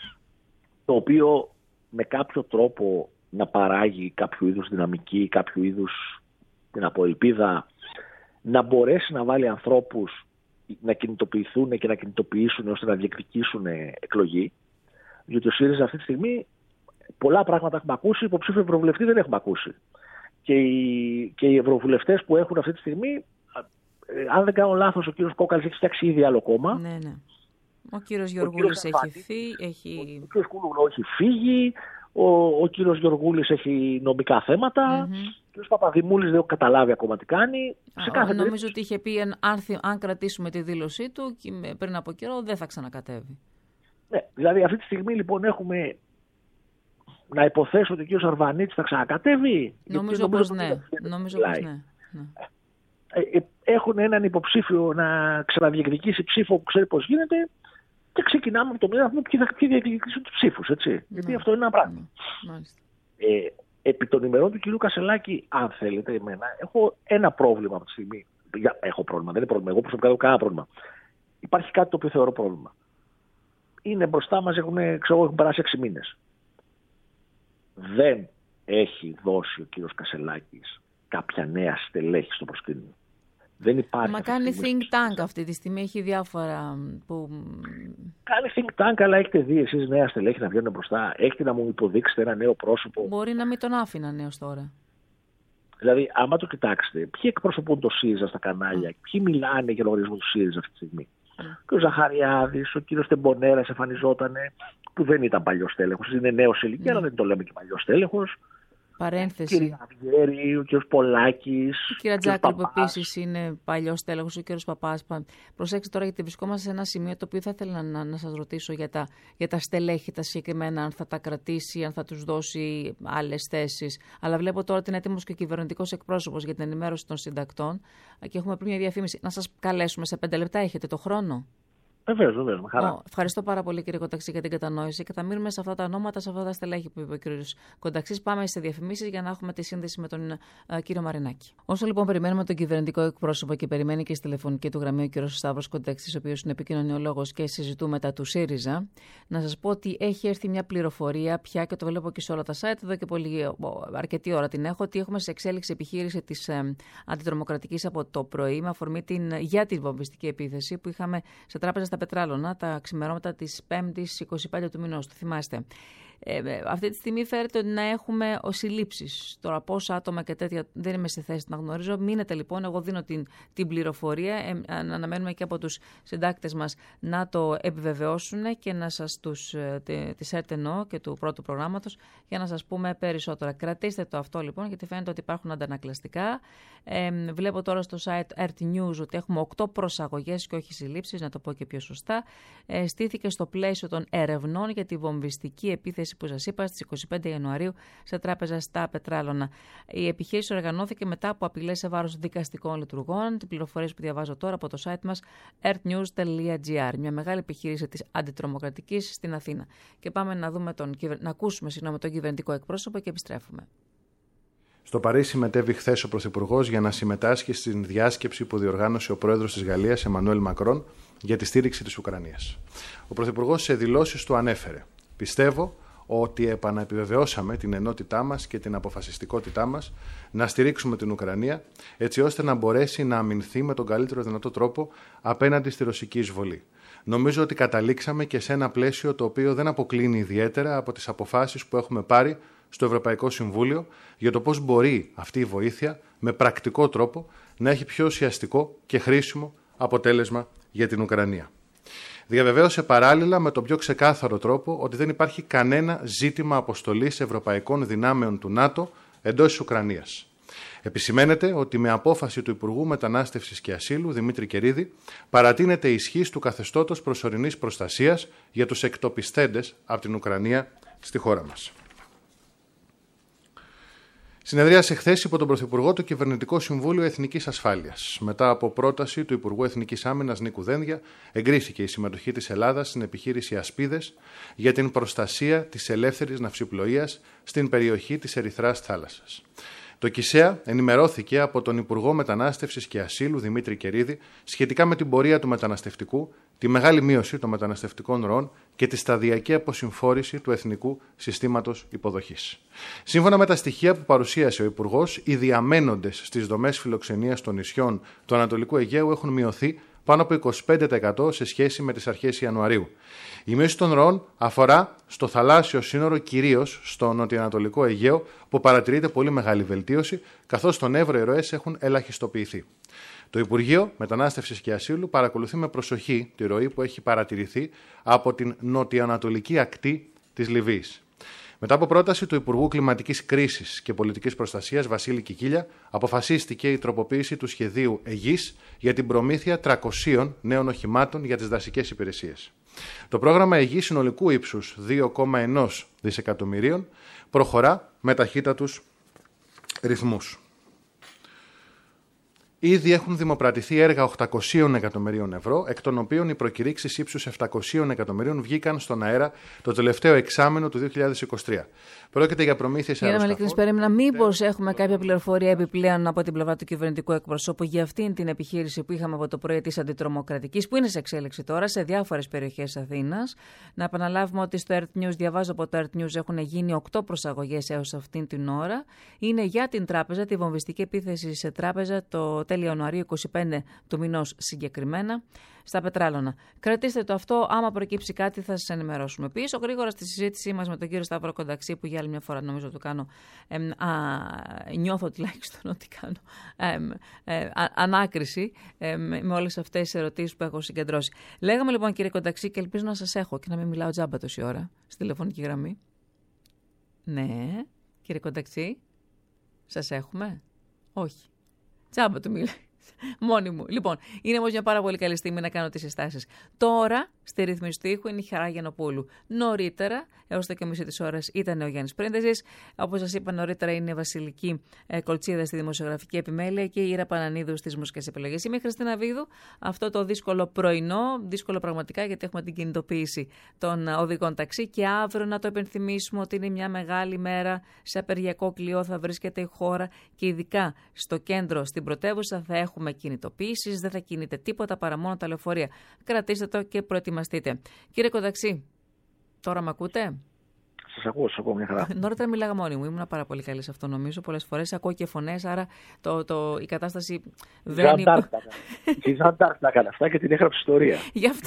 το οποίο με κάποιο τρόπο να παράγει κάποιο είδους δυναμική, κάποιο είδους ελπίδα, να μπορέσει να βάλει ανθρώπους να κινητοποιηθούν και να κινητοποιήσουν ώστε να διεκδικήσουν εκλογή. Διότι ο ΣΥΡΙΖΑ αυτή τη στιγμή πολλά πράγματα έχουμε ακούσει, υποψήφιο ευρωβουλευτή δεν έχουμε ακούσει. Και οι ευρωβουλευτές που έχουν αυτή τη στιγμή, αν δεν κάνω λάθος, ο κύριος Κόκαλης έχει φτιάξει ήδη άλλο κόμμα. Ναι. Ο κύριος Γεωργούλης έχει φύγει. Ο κύριος Κούλογλου έχει φύγει. Ο κύριος Γεωργούλης έχει νομικά θέματα. Ο κύριος Παπαδημούλης δεν έχω καταλάβει ακόμα τι κάνει. Νομίζω ότι είχε πει αν κρατήσουμε τη δήλωσή του και πριν από καιρό δεν θα ξανακατέβει. Ναι, δηλαδή αυτή τη στιγμή λοιπόν έχουμε να υποθέσω ότι ο κύριος Αρβανίτης θα ξανακατέβει. Νομίζω πως ναι. Έχουν έναν υποψήφιο να ξαναδιεκδικήσει ψήφο που ξέρει πώς γίνεται και ξεκινάμε από το μήνα να πούμε ποιοι διεκδικήσουν τους ψήφους, έτσι. Γιατί αυτό είναι ένα πράγμα. Επί των ημερών του κυρίου Κασσελάκη, αν θέλετε εμένα, έχω ένα πρόβλημα από τη στιγμή. Έχω πρόβλημα, δεν είναι πρόβλημα. Εγώ προσωπικά δεν έχω κανένα πρόβλημα. Υπάρχει κάτι το οποίο θεωρώ πρόβλημα. Είναι μπροστά μας, έχουν περάσει 6 μήνες. Δεν έχει δώσει ο κύριος Κασσελάκης κάποια νέα στελέχη στο προσκήνιο. Δεν υπάρχει. Μα κάνει think tank αυτή τη στιγμή, έχει διάφορα που... Κάνει think tank, αλλά έχετε δει εσείς νέα στελέχη να βγαίνουν μπροστά? Έχετε να μου υποδείξετε ένα νέο πρόσωπο? Μπορεί να μην τον άφηναν έως τώρα. Δηλαδή, άμα το κοιτάξετε, ποιοι εκπροσωπούν το ΣΥΡΙΖΑ στα κανάλια, ποιοι μιλάνε για λογαριασμό του ΣΥΡΙΖΑ αυτή τη στιγμή? Και ο Ζαχαριάδης, ο κύριος Τεμπονέρας εμφανιζότανε, που δεν ήταν παλιός τέλεχος, είναι νέος σε ηλικία, αλλά δεν το λέμε και παλιός τέλεχος. Παρένθεση. Ο κύριος Αυγέρη, ο κύριος Πολάκης. Η κυρία Τζάκρη, που επίσης είναι παλιός τέλεχος, ο κύριος Παπάς. Προσέξτε τώρα, γιατί βρισκόμαστε σε ένα σημείο το οποίο θα ήθελα να σας ρωτήσω για τα στελέχη, τα συγκεκριμένα, αν θα τα κρατήσει, αν θα τους δώσει άλλες θέσεις. Αλλά βλέπω τώρα ότι είναι έτοιμος και ο κυβερνητικός εκπρόσωπος για την ενημέρωση των συντακτών και έχουμε πριν μια διαφήμιση. Να σας καλέσουμε σε 5 λεπτά, έχετε το χρόνο? Βεβαίως, με χαρά. Ευχαριστώ πάρα πολύ, κύριε Κονταξή, για την κατανόηση και θα μείνουμε σε αυτά τα ονόματα, σε αυτά τα στελέχη που είπε ο κύριος Κονταξής. Πάμε σε διαφημίσεις για να έχουμε τη σύνδεση με τον κύριο Μαρινάκη. Όσο λοιπόν περιμένουμε τον κυβερνητικό εκπρόσωπο και περιμένει και στη τηλεφωνική του γραμμή ο κύριος Σταύρος Κονταξής, ο οποίος είναι επικοινωνιολόγος και συζητούμε τα του ΣΥΡΙΖΑ, να σας πω ότι έχει έρθει μια πληροφορία πια και το βλέπω και σε όλα τα site εδώ και αρκετή ώρα την έχω, ότι έχουμε σε εξέλιξη επιχείρηση της αντιτρομοκρατικής από το πρωί με αφορμή για την βομβιστική επίθεση που είχαμε σε τράπεζα στα Πετράλωνα τα ξημερώματα της 5ης 25 του μηνός, το θυμάστε. Αυτή τη στιγμή φέρεται ότι να έχουμε συλλήψεις. Τώρα πόσα άτομα και τέτοια δεν είμαι σε θέση να γνωρίζω. Μείνετε λοιπόν, εγώ δίνω την πληροφορία. Αναμένουμε και από τους συντάκτες μας να το επιβεβαιώσουν και να σας της ΕΡΤ και του πρώτου προγράμματος για να σας πούμε περισσότερα. Κρατήστε το αυτό λοιπόν, γιατί φαίνεται ότι υπάρχουν αντανακλαστικά. Βλέπω τώρα στο site RT News ότι έχουμε 8 προσαγωγές και όχι συλλήψεις, να το πω και πιο σωστά. Στήθηκε στο πλαίσιο των ερευνών για τη βομβιστική επίθεση που σας είπα στις 25 Ιανουαρίου σε τράπεζα στα Πετράλωνα. Η επιχείρηση οργανώθηκε μετά από απειλές σε βάρος δικαστικών λειτουργών. Την πληροφορίες που διαβάζω τώρα από το site μας earthnews.gr. Μια μεγάλη επιχείρηση της αντιτρομοκρατικής στην Αθήνα. Και πάμε να ακούσουμε τον κυβερνητικό εκπρόσωπο και επιστρέφουμε. Στο Παρίσι μετέβη χθες ο Πρωθυπουργός για να συμμετάσχει στην διάσκεψη που διοργάνωσε ο Πρόεδρος της Γαλλίας, Εμμανουέλ Μακρόν, για τη στήριξη της Ουκρανίας. Ο Πρωθυπουργός σε δηλώσεις του ανέφερε: «Πιστεύω ότι επαναεπιβεβαιώσαμε την ενότητά μας και την αποφασιστικότητά μας να στηρίξουμε την Ουκρανία έτσι ώστε να μπορέσει να αμυνθεί με τον καλύτερο δυνατό τρόπο απέναντι στη ρωσική εισβολή. Νομίζω ότι καταλήξαμε και σε ένα πλαίσιο το οποίο δεν αποκλίνει ιδιαίτερα από τις αποφάσεις που έχουμε πάρει στο Ευρωπαϊκό Συμβούλιο για το πώς μπορεί αυτή η βοήθεια με πρακτικό τρόπο να έχει πιο ουσιαστικό και χρήσιμο αποτέλεσμα για την Ουκρανία». Διαβεβαίωσε παράλληλα με τον πιο ξεκάθαρο τρόπο ότι δεν υπάρχει κανένα ζήτημα αποστολής ευρωπαϊκών δυνάμεων του ΝΑΤΟ εντός της Ουκρανίας. Επισημαίνεται ότι με απόφαση του Υπουργού Μετανάστευσης και Ασύλου, Δημήτρη Κερίδη, παρατείνεται η ισχύς του καθεστώτος προσωρινής προστασίας για τους εκτοπιστέντες από την Ουκρανία στη χώρα μας. Συνεδρίασε χθες υπό τον Πρωθυπουργό το Κυβερνητικό Συμβούλιο Εθνικής Ασφάλειας. Μετά από πρόταση του Υπουργού Εθνικής Άμυνας Νίκου Δένδια, εγκρίθηκε η συμμετοχή της Ελλάδας στην επιχείρηση Ασπίδες για την προστασία της ελεύθερης ναυσιπλοείας στην περιοχή της Ερυθράς Θάλασσας. Το ΚΙΣΕΑ ενημερώθηκε από τον Υπουργό Μετανάστευσης και Ασύλου Δημήτρη Κερίδη σχετικά με την πορεία του μεταναστευτικού, τη μεγάλη μείωση των μεταναστευτικών ροών και τη σταδιακή αποσυμφόρηση του εθνικού συστήματος υποδοχής. Σύμφωνα με τα στοιχεία που παρουσίασε ο Υπουργός, οι διαμένοντες στις δομές φιλοξενίας των νησιών του Ανατολικού Αιγαίου έχουν μειωθεί πάνω από 25% σε σχέση με τις αρχές Ιανουαρίου. Η μείωση των ροών αφορά στο θαλάσσιο σύνορο, κυρίως στο νοτιοανατολικό Αιγαίο, που παρατηρείται πολύ μεγάλη βελτίωση, καθώς στον Εύρο οι ροές έχουν ελαχιστοποιηθεί. Το Υπουργείο Μετανάστευσης και Ασύλου παρακολουθεί με προσοχή τη ροή που έχει παρατηρηθεί από την νοτιοανατολική ακτή της Λιβύης. Μετά από πρόταση του Υπουργού Κλιματικής Κρίσης και Πολιτικής Προστασίας Βασίλη Κικίλια, αποφασίστηκε η τροποποίηση του σχεδίου Αιγής για την προμήθεια 300 νέων οχημάτων για τις δασικές υπηρεσίες. Το πρόγραμμα Αιγής συνολικού ύψους 2,1 δισεκατομμυρίων προχωρά με ταχύτατους ρυθμούς. Ήδη έχουν δημοπρατηθεί έργα 800 εκατομμυρίων ευρώ, εκ των οποίων οι προκηρύξεις ύψους 700 εκατομμυρίων βγήκαν στον αέρα το τελευταίο εξάμηνο του 2023. Πρόκειται για προμήθειες αεροσκαφών. Κύριε Μαλικρής, περίμενα μήπως έχουμε κάποια πληροφορία επιπλέον από την πλευρά του κυβερνητικού εκπροσώπου για αυτήν την επιχείρηση που είχαμε από το πρωί της αντιτρομοκρατικής, που είναι σε εξέλιξη τώρα σε διάφορες περιοχές Αθήνας. Να επαναλάβουμε ότι στο Earth News, διαβάζω από το Earth News, έχουν γίνει 8 προσαγωγές έως αυτήν την ώρα. Είναι για την τράπεζα, τη βομβιστική επίθεση σε τράπεζα το τέλη Ιανουαρίου 25 του μηνός συγκεκριμένα, στα Πετράλωνα. Κρατήστε το αυτό, άμα προκύψει κάτι θα σας ενημερώσουμε. Πίσω γρήγορα στη συζήτησή μας με τον κύριο Σταύρο Κονταξή, που για άλλη μια φορά νομίζω το κάνω, νιώθω τουλάχιστον ότι κάνω ανάκριση με όλες αυτές τις ερωτήσεις που έχω συγκεντρώσει. Λέγαμε λοιπόν, κύριε Κονταξή, και ελπίζω να σας έχω και να μην μιλάω τζάμπα τόση ώρα στη τηλεφωνική γραμμή. Ναι, κύριε Κονταξή, σας έχουμε? Όχι. Τζάμπα του μιλάει. Μόνη μου. Λοιπόν, είναι όμως μια πάρα πολύ καλή στιγμή να κάνω τις συστάσεις. Τώρα, στη ρύθμιση του ήχου είναι η Χαρά Γιαννοπούλου. Νωρίτερα, έως το 2:30 της ώρας, ήταν ο Γιάννης Πρίντεζης. Όπως σας είπα, νωρίτερα είναι η Βασιλική Κολτσίδα στη δημοσιογραφική επιμέλεια και η Ήρα Πανανίδου στις μουσικές επιλογές. Είμαι η Χριστίνα Βίγδου. Αυτό το δύσκολο πρωινό, δύσκολο πραγματικά, γιατί έχουμε την κινητοποίηση των οδηγών ταξί. Και αύριο να το επενθυμίσουμε ότι είναι μια μεγάλη μέρα. Σε απεργιακό κλειό θα βρίσκεται η χώρα και ειδικά στο κέντρο, στην πρωτεύουσα, θα έχουμε κινητοποίησεις. Δεν θα κινείται τίποτα παρά μόνο τα λεωφορεία. Κρατήστε το και προετοιμαστείτε. Κύριε Κονταξή, τώρα με ακούτε? Σας ακούω μια χαρά. Νωρίτερα μιλάγα μόνη μου. Ήμουν πάρα πολύ καλή σε αυτό, νομίζω. Πολλές φορές ακούω και φωνές, άρα η κατάσταση βαίνει. Η Ζαντάρκ τα έκανε αυτά και την έγραψε ιστορία. Γι' αυτό.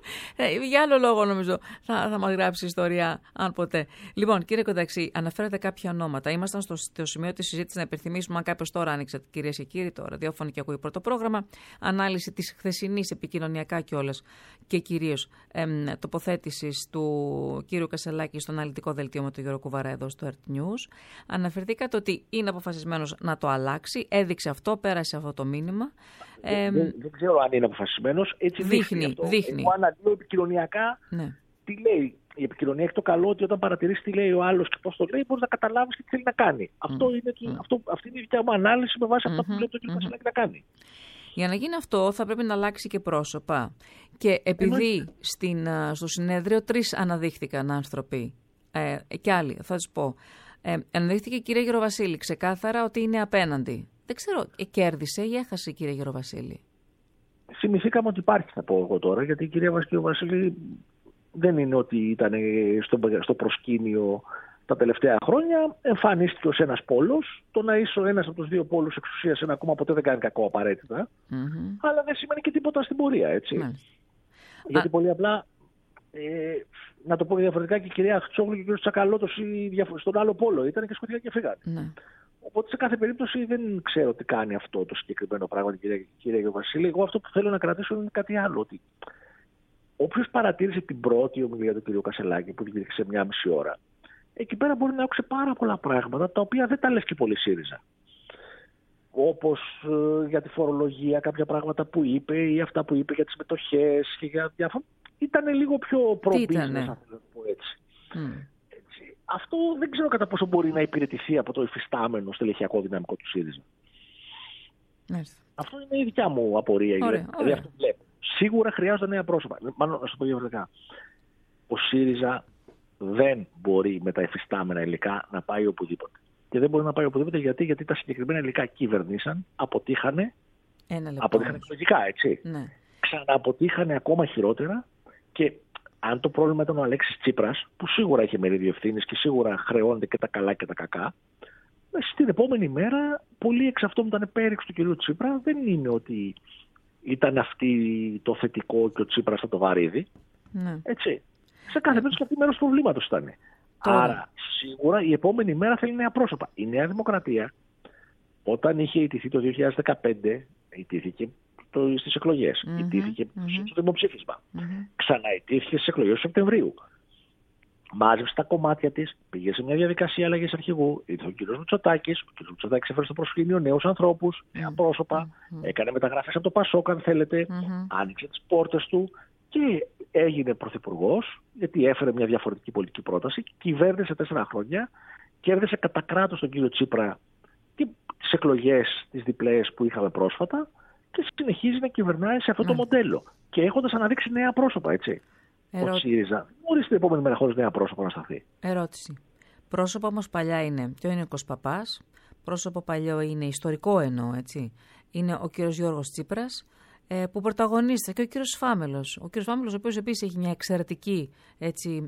Για άλλο λόγο, νομίζω, θα μας γράψει ιστορία, αν ποτέ. Λοιπόν, κύριε Κονταξή, αναφέρατε κάποια ονόματα. Ήμασταν στο σημείο της συζήτησης να υπενθυμίσουμε, αν κάποιος τώρα άνοιξε, κυρίες και κύριοι, το ραδιόφωνο και ακούει πρώτο πρόγραμμα, ανάλυση της χθεσινής επικοινωνιακά κιόλας και κυρίως τοποθέτησης του κύριου Κασελάκη στο αναλυτικό δελτίο με τον Γιώργο Κουβαρά εδώ στο Earth News. Αναφερθήκατε ότι είναι αποφασισμένος να το αλλάξει. Έδειξε αυτό, πέρασε αυτό το μήνυμα. Δεν ξέρω αν είναι αποφασισμένος. Έτσι δείχνει. Εγώ αναλύω επικοινωνιακά τι λέει. Η επικοινωνία έχει το καλό ότι όταν παρατηρείς τι λέει ο άλλος και πώς το λέει, μπορείς να καταλάβεις και τι θέλει να κάνει. Αυτή είναι η δικιά μου ανάλυση με βάση αυτά που λέει το κ. Κασελάκη να κάνει. Για να γίνει αυτό θα πρέπει να αλλάξει και πρόσωπα. Και επειδή στο συνέδριο 3 αναδείχθηκαν άνθρωποι και άλλοι, θα σας πω, αναδείχθηκε η κυρία Γεροβασίλη ξεκάθαρα ότι είναι απέναντι. Δεν ξέρω, κέρδισε ή έχασε η κυρία Γεροβασίλη? Θυμηθήκαμε ότι υπάρχει, θα πω εγώ τώρα, γιατί η κυρία Γεροβασίλη δεν είναι ότι ήταν στο προσκήνιο τα τελευταία χρόνια. Εμφανίστηκε ως ένας πόλος. Το να είσαι ένας από τους δύο πόλους εξουσίας σε ένα κόμμα ποτέ δεν κάνει κακό απαραίτητα. Αλλά δεν σημαίνει και τίποτα στην πορεία, έτσι. Γιατί πολύ απλά, να το πω διαφορετικά, και η κυρία Χρυσόγλου και ο κ. Τσακαλώτος στον άλλο πόλο ήταν και σκοτεινά και φύγανε. Οπότε σε κάθε περίπτωση δεν ξέρω τι κάνει αυτό το συγκεκριμένο πράγμα την κυρία Γεροβασίλη. Εγώ αυτό που θέλω να κρατήσω είναι κάτι άλλο. Ότι όποιος παρατήρησε την πρώτη ομιλία του κ. Κασελάκη που διήρκησε 1,5 ώρα, εκεί πέρα μπορεί να άκουσε πάρα πολλά πράγματα τα οποία δεν τα λες και πολύ ΣΥΡΙΖΑ. Όπως για τη φορολογία, κάποια πράγματα που είπε ή αυτά που είπε για τις μετοχές και για διάφορα. Ήταν λίγο πιο προ-business, να το πω έτσι. Αυτό δεν ξέρω κατά πόσο μπορεί να υπηρετηθεί από το υφιστάμενο στελεχειακό δυναμικό του ΣΥΡΙΖΑ. Αυτό είναι η δικιά μου απορία. Δηλαδή αυτό βλέπω. Σίγουρα χρειάζονται νέα πρόσωπα. Μάλλον να σου πω διαφορετικά. Ο ΣΥΡΙΖΑ δεν μπορεί με τα υφιστάμενα υλικά να πάει οπουδήποτε. Και δεν μπορεί να πάει οπουδήποτε γιατί τα συγκεκριμένα υλικά κυβερνήσαν, αποτύχανε. Αποτύχανε εκλογικά, έτσι. Ξανααποτύχανε ακόμα χειρότερα. Και αν το πρόβλημα ήταν ο Αλέξης Τσίπρας, που σίγουρα είχε μερίδιο ευθύνης και σίγουρα χρεώνεται και τα καλά και τα κακά, στην επόμενη μέρα, πολλοί εξ αυτών που ήταν πέριξ του κυρίου Τσίπρα δεν είναι ότι ήταν αυτή το θετικό και ο Τσίπρας θα το βαρύδι. Έτσι. Σε κάθε περίπτωση και αυτή μέρος του προβλήματος ήταν. Άρα, σίγουρα η επόμενη μέρα θέλει νέα πρόσωπα. Η Νέα Δημοκρατία, όταν είχε ιτηθεί το 2015, ιτήθηκε στις εκλογές, ιτήθηκε στο δημοψήφισμα. Ξαναιτήθηκε στις εκλογές του Σεπτεμβρίου. Μάζεψε τα κομμάτια της, πήγε σε μια διαδικασία αλλαγής αρχηγού. Ήρθε ο κ. Μητσοτάκης. Ο κ. Μητσοτάκης έφερε στο προσκήνιο νέους ανθρώπους, νέα πρόσωπα, έκανε μεταγραφές από το ΠΑΣΟΚ, αν θέλετε, άνοιξε τις πόρτες του και έγινε πρωθυπουργός, γιατί έφερε μια διαφορετική πολιτική πρόταση. Κυβέρνησε 4 χρόνια, κέρδισε κατά κράτος τον κύριο Τσίπρα και τις εκλογές τις διπλές που είχαμε πρόσφατα και συνεχίζει να κυβερνάει σε αυτό το μοντέλο. Και έχοντας αναδείξει νέα πρόσωπα, έτσι. Ο ΣΥΡΙΖΑ μπορεί στην επόμενη μέρα χωρίς νέα πρόσωπα να σταθεί. Ερώτηση. Πρόσωπο όμως παλιά είναι. Ποιο είναι ο Κοσπαπάς? Πρόσωπο παλιό είναι, ιστορικό εννοώ, έτσι. Είναι ο κύριος Γιώργος Τσίπρας, που πρωταγωνίστηκε, και ο κύριος Φάμελος. Ο κύριος Φάμελος, ο οποίος επίσης έχει μια εξαιρετική, έτσι,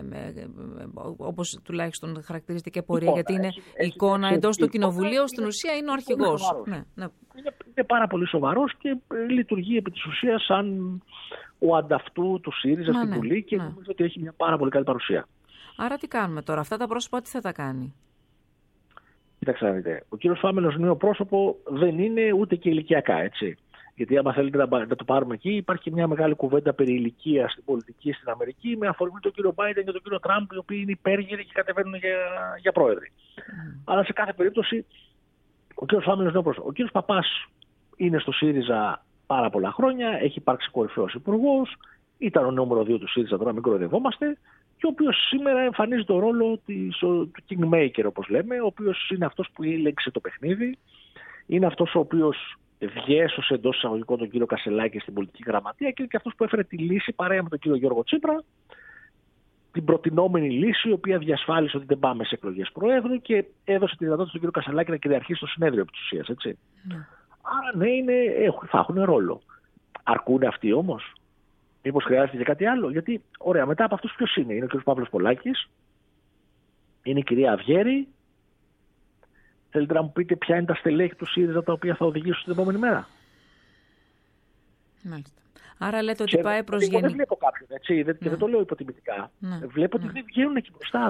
όπως τουλάχιστον χαρακτηριστική πορεία, γιατί είναι εικόνα εντός του κοινοβουλίου, στην ουσία είναι ο αρχηγός. Είναι πάρα πολύ σοβαρός και λειτουργεί επί της ουσίας σαν ο ανταυτού του ΣΥΡΙΖΑ στην Βουλή και νομίζω ότι έχει μια πάρα πολύ καλή παρουσία. Άρα τι κάνουμε τώρα, αυτά τα πρόσωπα τι θα τα κάνει? Κοιτάξτε να δείτε, ο κύριος Φάμελος νέο πρόσωπο δεν είναι ούτε και ηλικιακά, έτσι. Γιατί άμα θέλετε να το πάρουμε εκεί, υπάρχει μια μεγάλη κουβέντα περί ηλικίας στην πολιτική στην Αμερική με αφορμή τον κύριο Μπάιντεν και τον κύριο Τραμπ, οι οποίοι είναι υπέργυροι και κατεβαίνουν για πρόεδροι. Αλλά σε κάθε περίπτωση, ο κύριος Φάμελος νέο πρόσωπο. Ο κύριος Παπάς είναι στο ΣΥΡΙΖΑ πάρα πολλά χρόνια, έχει υπάρξει κορυφαίος υπουργός, ήταν ο νούμερο 2 του ΣΥΡΙΖΑ, τώρα μην κοροϊδευόμαστε, και ο οποίος σήμερα εμφανίζει το ρόλο του kingmaker, όπως λέμε, ο οποίος είναι αυτός που ήλεγξε το παιχνίδι, είναι αυτός ο οποίος διέσωσε εντός εισαγωγικών τον κύριο Κασελάκη στην πολιτική γραμματεία και είναι και αυτός που έφερε τη λύση παρέα με τον κύριο Γιώργο Τσίπρα, την προτινόμενη λύση, η οποία διασφάλισε ότι δεν πάμε σε εκλογές Προέδρου και έδωσε τη δυνατότητα στον κύριο Κασελάκη να κυριαρχήσει στο συνέδριο επί της ουσίας, έτσι. Άρα ναι, θα έχουν ρόλο. Αρκούν αυτοί όμως? Μήπως χρειάζεται και κάτι άλλο? Γιατί, ωραία, μετά από αυτούς ποιος είναι? Είναι ο κ. Παύλος Πολάκης, είναι η κυρία Αυγέρη. Θέλετε να μου πείτε ποια είναι τα στελέχη του ΣΥΡΙΖΑ τα οποία θα οδηγήσουν την επόμενη μέρα? Μάλιστα. Άρα λέτε ότι πάει προς γενική. Δεν βλέπω κάποιον, έτσι, και δεν το λέω υποτιμητικά. Βλέπω ότι δεν βγαίνουν εκεί μπροστά.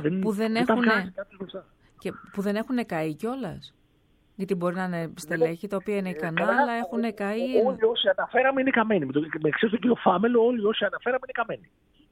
Που δεν έχουν καεί κιόλας. Γιατί μπορεί να είναι στελέχη τα οποία είναι ικανά, αλλά έχουν καεί. Όλοι όσοι αναφέραμε είναι καμένοι. Με εξαίρεση τον κύριο Φάμελο, όλοι όσοι αναφέραμε είναι καμένοι.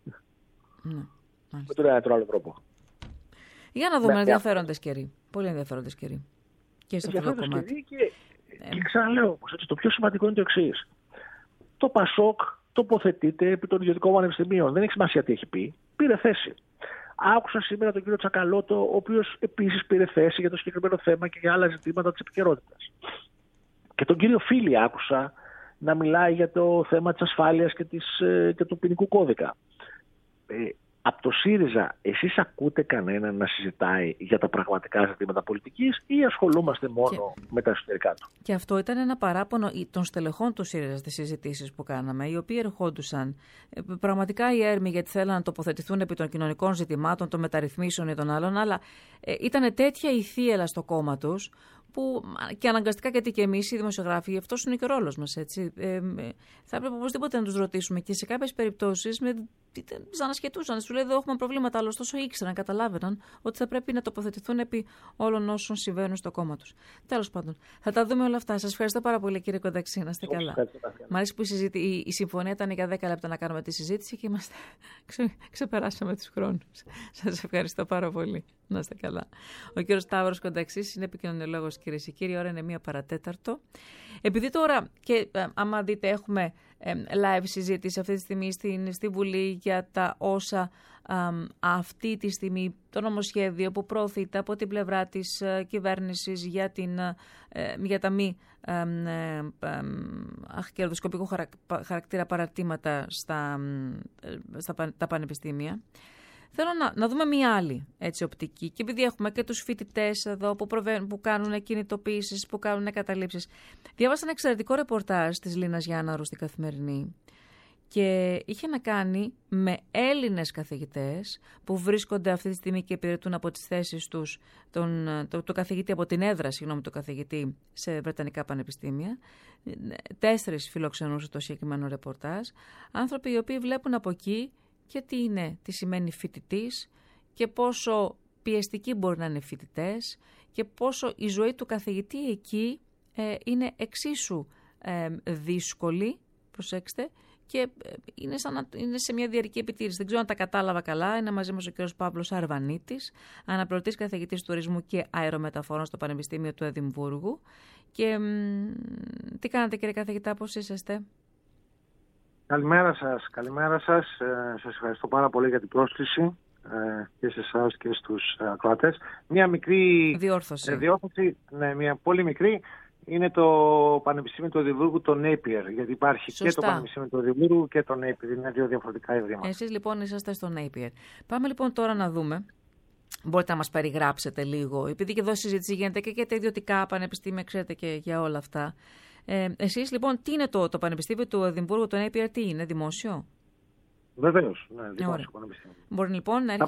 Με τον ένα ή άλλο τρόπο. Για να δούμε, ενδιαφέροντες καιροί. Πολύ ενδιαφέροντες καιροί. Και σε αυτό το κομμάτι. Και ξαναλέω όμως, το πιο σημαντικό είναι το εξής. Το ΠΑΣΟΚ τοποθετείται επί των ιδιωτικών πανεπιστημίων. Δεν έχει σημασία τι έχει πει. Πήρε θέση. Άκουσα σήμερα τον κύριο Τσακαλώτο, ο οποίος επίσης πήρε θέση για το συγκεκριμένο θέμα και για άλλα ζητήματα της επικαιρότητας. Και τον κύριο Φίλη άκουσα να μιλάει για το θέμα της ασφάλειας και του ποινικού κώδικα. Από το ΣΥΡΙΖΑ, εσείς ακούτε κανέναν να συζητάει για τα πραγματικά ζητήματα πολιτικής ή ασχολούμαστε μόνο με τα εσωτερικά του? Και αυτό ήταν ένα παράπονο των στελεχών του ΣΥΡΙΖΑ στις συζητήσεις που κάναμε, οι οποίοι ερχόντουσαν πραγματικά οι έρμοι γιατί θέλαν να τοποθετηθούν επί των κοινωνικών ζητημάτων, των μεταρρυθμίσεων ή των άλλων, αλλά ήταν τέτοια η θύελα στο κόμμα τους που και αναγκαστικά, γιατί και εμείς οι δημοσιογράφοι, αυτός είναι και ο ρόλος μας, έτσι. Θα έπρεπε οπωσδήποτε να τους ρωτήσουμε και σε κάποιες περιπτώσεις τις ανασχετούσαν. Σου λέει εδώ έχουμε προβλήματα, αλλά ωστόσο ήξεραν, καταλάβαιναν ότι θα πρέπει να τοποθετηθούν επί όλων όσων συμβαίνουν στο κόμμα τους. Τέλος πάντων, θα τα δούμε όλα αυτά. Σας ευχαριστώ πάρα πολύ, κύριε Κονταξή. Να είστε καλά. Μ' αρέσει που η συμφωνία ήταν για 10 λεπτά να κάνουμε τη συζήτηση και ξεπεράσαμε τους χρόνους. Σας ευχαριστώ πάρα πολύ. Να είστε καλά. Ο κύριος Σταύρος Κονταξής είναι επικοινωνιολόγος, κυρίες και κύριοι. Η ώρα είναι 1 παρατέταρτο. Επειδή τώρα και άμα δείτε έχουμε live συζήτηση αυτή τη στιγμή στη Βουλή για τα όσα αυτή τη στιγμή το νομοσχέδιο που προωθείται από την πλευρά της κυβέρνησης για τα μη κερδοσκοπικού χαρακτήρα παραρτήματα στα πανεπιστήμια. Θέλω να δούμε μία άλλη οπτική. Και επειδή έχουμε και τους φοιτητές εδώ που κάνουν κινητοποίησεις, που κάνουν καταλήψεις. Διάβασα ένα εξαιρετικό ρεπορτάζ της Λίνας Γιάνναρου στην Καθημερινή και είχε να κάνει με Έλληνες καθηγητές που βρίσκονται αυτή τη στιγμή και υπηρετούν από τις θέσεις τους το καθηγητή, από την έδρα, του καθηγητή σε βρετανικά πανεπιστήμια. 4 φιλοξενούσε το συγκεκριμένο ρεπορτάζ. Άνθρωποι οι οποίοι βλέπουν από εκεί και τι σημαίνει φοιτητής και πόσο πιεστικοί μπορεί να είναι φοιτητές και πόσο η ζωή του καθηγητή εκεί είναι εξίσου δύσκολη, προσέξτε, και είναι σε μια διαρκή επιτήρηση. Δεν ξέρω αν τα κατάλαβα καλά. Είναι μαζί μας ο κ. Παύλος Αρβανίτης, αναπληρωτής καθηγητής τουρισμού και αερομεταφορών στο Πανεπιστήμιο του Εδιμβούργου. Και τι κάνετε, κύριε καθηγητά, πώς είσαστε? Καλημέρα σας. Σας ευχαριστώ πάρα πολύ για την πρόσκληση και σε εσάς και στους ακροατές. Μια μικρή διόρθωση, μια πολύ μικρή, είναι το Πανεπιστήμιο του Εδιμβούργου, το Napier, γιατί υπάρχει και το Πανεπιστήμιο του Εδιμβούργου και το Napier, είναι 2 διαφορετικά ιδρύματα. Εσείς λοιπόν είσαστε στο Napier. Πάμε λοιπόν τώρα να δούμε. Μπορείτε να μας περιγράψετε λίγο, επειδή και εδώ συζήτηση γίνεται και για τα ιδιωτικά πανεπιστήμια, ξέρετε, και για όλα αυτά. Εσείς λοιπόν, τι είναι το Πανεπιστήμιο του Εδιμβούργου, το Napier, τι είναι, δημόσιο? Βεβαίως, ναι, δημόσιο πανεπιστήμιο. Μπορεί λοιπόν να τα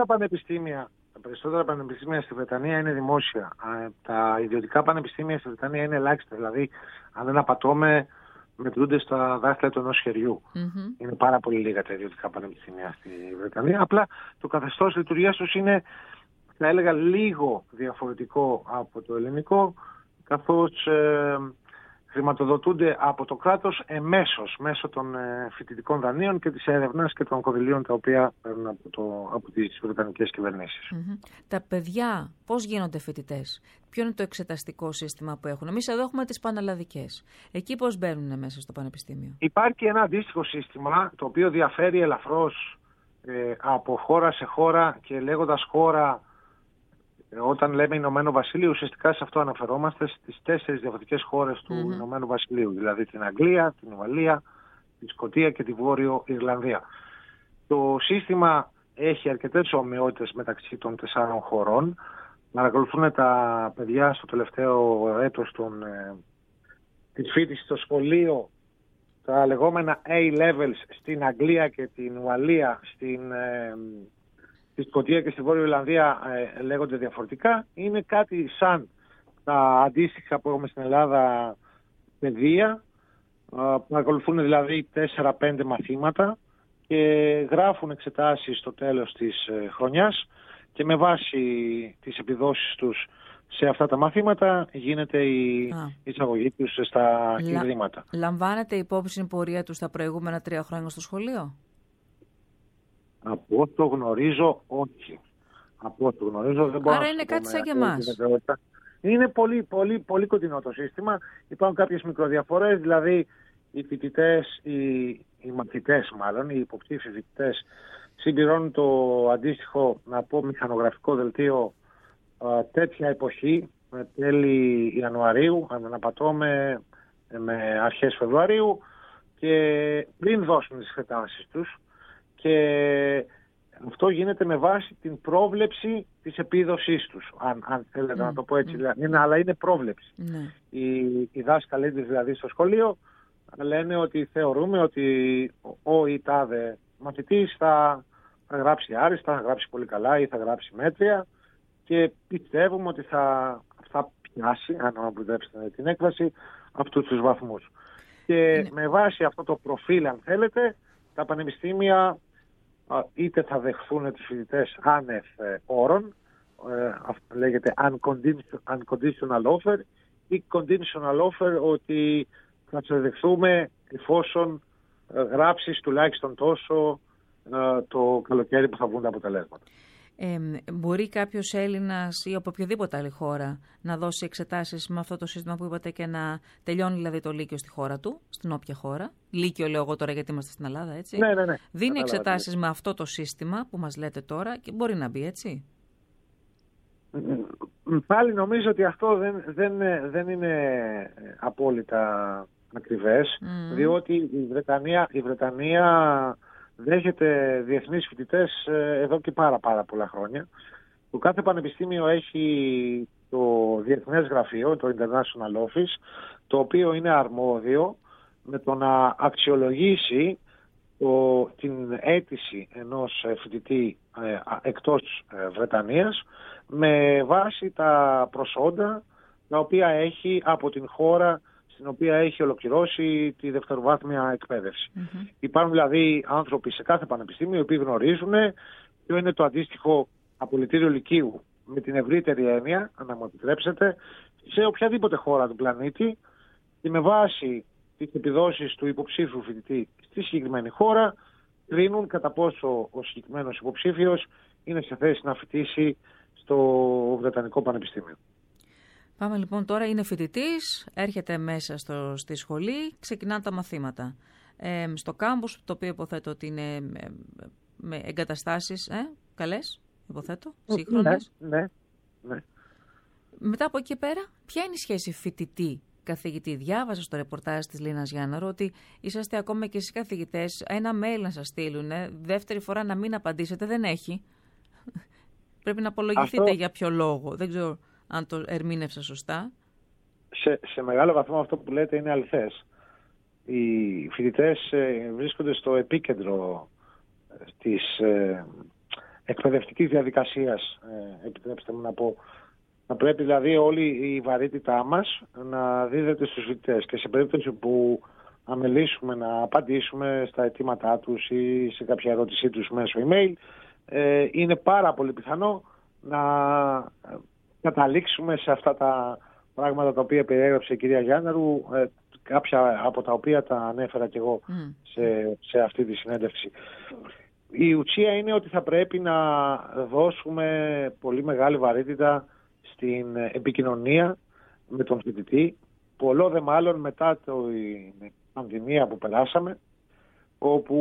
περισσότερα πανεπιστήμια στη Βρετανία είναι δημόσια. Τα ιδιωτικά πανεπιστήμια στη Βρετανία είναι ελάχιστα, δηλαδή αν δεν απατώμε μετρούνται στα δάχτυλα του ενός χεριού. Mm-hmm. Είναι πάρα πολύ λίγα τα ιδιωτικά πανεπιστήμια στη Βρετανία. Απλά το καθεστώς λειτουργίας τους είναι, θα έλεγα, λίγο διαφορετικό από το ελληνικό, καθώς χρηματοδοτούνται από το κράτος εμέσως μέσω των φοιτητικών δανείων και της έρευνας και των κονδυλίων τα οποία παίρνουν από τις βρετανικές κυβερνήσεις. Τα παιδιά πώς γίνονται φοιτητές? Ποιο είναι το εξεταστικό σύστημα που έχουν? Εμείς εδώ έχουμε τις πανελλαδικές. Εκεί πώς μπαίνουν μέσα στο πανεπιστήμιο? Υπάρχει ένα αντίστοιχο σύστημα το οποίο διαφέρει ελαφρώς από χώρα σε χώρα, και λέγοντας χώρα, όταν λέμε Ηνωμένο Βασίλειο, ουσιαστικά σε αυτό αναφερόμαστε στις 4 διαφορετικές χώρες του Ηνωμένου Βασιλείου, δηλαδή την Αγγλία, την Ουαλία, τη Σκωτία και τη Βόρειο Ιρλανδία. Το σύστημα έχει αρκετές ομοιότητες μεταξύ των 4 χωρών. Παρακολουθούν τα παιδιά στο τελευταίο έτος της φοιτησης στο σχολείο τα λεγόμενα A-levels στην Αγγλία και την Ουαλία, στη Σκωτία και στη Βόρεια Ιρλανδία λέγονται διαφορετικά. Είναι κάτι σαν τα αντίστοιχα που έχουμε στην Ελλάδα παιδεία. Παρακολουθούν δηλαδή 4-5 μαθήματα και γράφουν εξετάσεις στο τέλος της χρονιάς, και με βάση τις επιδόσεις τους σε αυτά τα μαθήματα γίνεται η εισαγωγή τους στα ιδρύματα. Λαμβάνεται υπόψη η πορεία τους τα προηγούμενα 3 χρόνια στο σχολείο? Από όσο γνωρίζω, όχι. Δεν μπορώ. Άρα είναι κάτι σαν και εμάς. Είναι πολύ, πολύ, πολύ κοντινό το σύστημα. Υπάρχουν κάποιες μικροδιαφορές, δηλαδή οι φοιτητές, οι μαθητές μάλλον, οι υποψήφιοι φοιτητές συμπληρώνουν το αντίστοιχο, να πω, μηχανογραφικό δελτίο τέτοια εποχή, με τέλη Ιανουαρίου, αν δεν απατώμε, με αρχές Φεβρουαρίου, και πριν δώσουν τις εξετάσεις τους. Και αυτό γίνεται με βάση την πρόβλεψη της επίδοσής τους, αν θέλετε να το πω έτσι. Αλλά είναι πρόβλεψη. Οι δάσκαλοι δηλαδή στο σχολείο λένε ότι θεωρούμε ότι ο ή τάδε μαθητής θα γράψει άριστα, θα γράψει πολύ καλά ή θα γράψει μέτρια, και πιστεύουμε ότι θα πιάσει, αν αποτρέψετε την έκφραση, αυτούς τους βαθμούς. Και με βάση αυτό το προφίλ, αν θέλετε, τα πανεπιστήμια είτε θα δεχθούν τους φοιτητές άνευ όρων, αυτό λέγεται unconditional offer, ή conditional offer, ότι θα σε δεχθούμε εφόσον γράψεις τουλάχιστον τόσο το καλοκαίρι που θα βγουν τα αποτελέσματα. Μπορεί κάποιος Έλληνας ή από οποιοδήποτε άλλη χώρα να δώσει εξετάσεις με αυτό το σύστημα που είπατε και να τελειώνει δηλαδή το Λύκειο στη χώρα του, στην όποια χώρα? Λύκειο λέω εγώ τώρα γιατί είμαστε στην Ελλάδα, έτσι. Ναι. Δίνει εξετάσεις με αυτό το σύστημα που μας λέτε τώρα και μπορεί να μπει, έτσι? Πάλι νομίζω ότι αυτό δεν είναι απόλυτα ακριβές, διότι η Βρετανία δέχεται διεθνείς φοιτητές εδώ και πάρα πολλά χρόνια. Το κάθε πανεπιστήμιο έχει το διεθνές γραφείο, το International Office, το οποίο είναι αρμόδιο με το να αξιολογήσει την αίτηση ενός φοιτητή εκτός Βρετανίας με βάση τα προσόντα τα οποία έχει από την χώρα στην οποία έχει ολοκληρώσει τη δευτεροβάθμια εκπαίδευση. Υπάρχουν δηλαδή άνθρωποι σε κάθε πανεπιστήμιο οι οποίοι γνωρίζουν ποιο είναι το αντίστοιχο απολυτήριο λυκείου με την ευρύτερη έννοια, αν μου επιτρέψετε, σε οποιαδήποτε χώρα του πλανήτη, και με βάση τις επιδόσεις του υποψήφιου φοιτητή στη συγκεκριμένη χώρα κρίνουν κατά πόσο ο συγκεκριμένος υποψήφιος είναι σε θέση να φοιτήσει στο Βρετανικό Πανεπιστήμιο. Πάμε λοιπόν τώρα, είναι φοιτητής, έρχεται μέσα στη σχολή, ξεκινάνε τα μαθήματα. Στο κάμπους, το οποίο υποθέτω ότι είναι με εγκαταστάσεις καλές, υποθέτω, σύγχρονες. Ναι. Μετά από εκεί πέρα, ποια είναι η σχέση φοιτητή-καθηγητή? Διάβασα στο ρεπορτάζ της Λίνας Γιάνναρο ότι είσαστε ακόμα και εσείς καθηγητές, ένα mail να σας στείλουν, δεύτερη φορά να μην απαντήσετε, δεν έχει. Πρέπει να απολογηθείτε για ποιο λόγο, δεν ξέρω αν το ερμήνευσα σωστά. Σε μεγάλο βαθμό αυτό που λέτε είναι αληθές. Οι φοιτητές βρίσκονται στο επίκεντρο της εκπαιδευτικής διαδικασίας, επιτρέψτε μου να πω. Να πρέπει δηλαδή όλη η βαρύτητά μας να δίδεται στους φοιτητές, και σε περίπτωση που αμελήσουμε να απαντήσουμε στα αιτήματά τους ή σε κάποια ερώτησή τους μέσω email, είναι πάρα πολύ πιθανό να καταλήξουμε σε αυτά τα πράγματα τα οποία περιέγραψε η κυρία Γιάννερου, κάποια από τα οποία τα ανέφερα και εγώ σε αυτή τη συνέντευξη. Η ουσία είναι ότι θα πρέπει να δώσουμε πολύ μεγάλη βαρύτητα στην επικοινωνία με τον φοιτητή, πολλό δε μάλλον μετά την πανδημία που περάσαμε, όπου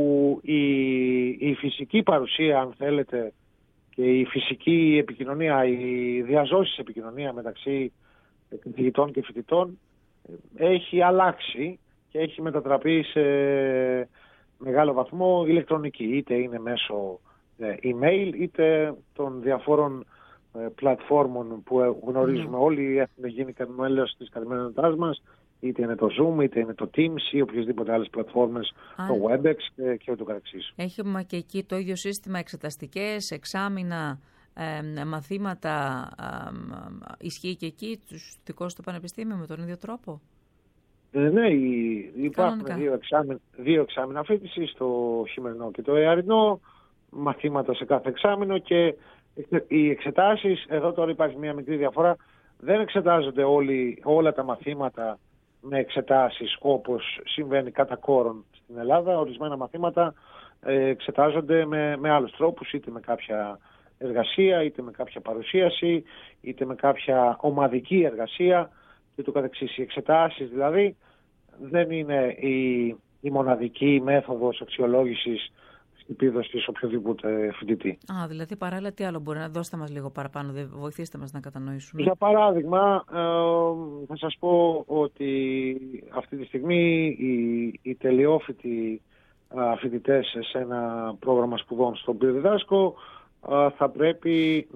η φυσική παρουσία, αν θέλετε, και η φυσική επικοινωνία, η διαζώσης επικοινωνία μεταξύ καθηγητών και φοιτητών έχει αλλάξει και έχει μετατραπεί σε μεγάλο βαθμό ηλεκτρονική, είτε είναι μέσω email είτε των διαφόρων πλατφόρμων που γνωρίζουμε όλοι, έχουν γίνει μέλος της καθημερινότητάς μας, είτε είναι το Zoom, είτε είναι το Teams ή οποιασδήποτε άλλες πλατφόρμες, το WebEx και ούτω καθεξής. Έχουμε και εκεί το ίδιο σύστημα, εξεταστικές, εξάμηνα, μαθήματα, ισχύει και εκεί δικό στο πανεπιστήμιο με τον ίδιο τρόπο? Ναι, υπάρχουν δύο εξάμηνα φοιτηση, το χειμερινό και το εαρινό, μαθήματα σε κάθε εξάμηνο, και οι εξετάσεις, εδώ τώρα υπάρχει μια μικρή διαφορά, δεν εξετάζονται όλα τα μαθήματα με εξετάσεις όπως συμβαίνει κατά κόρον στην Ελλάδα. Ορισμένα μαθήματα εξετάζονται με άλλους τρόπους, είτε με κάποια εργασία, είτε με κάποια παρουσίαση, είτε με κάποια ομαδική εργασία και το καθεξής. Οι εξετάσεις δηλαδή δεν είναι η μοναδική μέθοδος αξιολόγησης στην επίδοση οποιοδήποτε φοιτητή. Δηλαδή παράλληλα τι άλλο μπορεί να δώσετε μας λίγο παραπάνω, βοηθήστε μας να κατανοήσουμε. Για παράδειγμα, θα σας πω ότι αυτή τη στιγμή οι τελειόφοιτοι φοιτητές σε ένα πρόγραμμα σπουδών στο οποίο διδάσκω θα πρέπει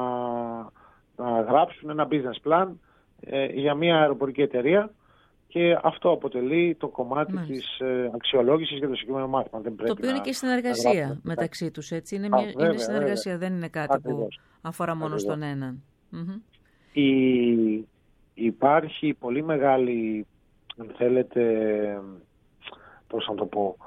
να γράψουν ένα business plan για μια αεροπορική εταιρεία, και αυτό αποτελεί το κομμάτι της αξιολόγησης για το συγκεκριμένο μάθημα. Δεν πρέπει, το οποίο είναι και συνεργασία μεταξύ τους, έτσι. Είναι συνεργασία, δεν είναι κάτι που αφορά μόνο στον έναν. Υπάρχει πολύ μεγάλη, αν θέλετε, πώς να το πω,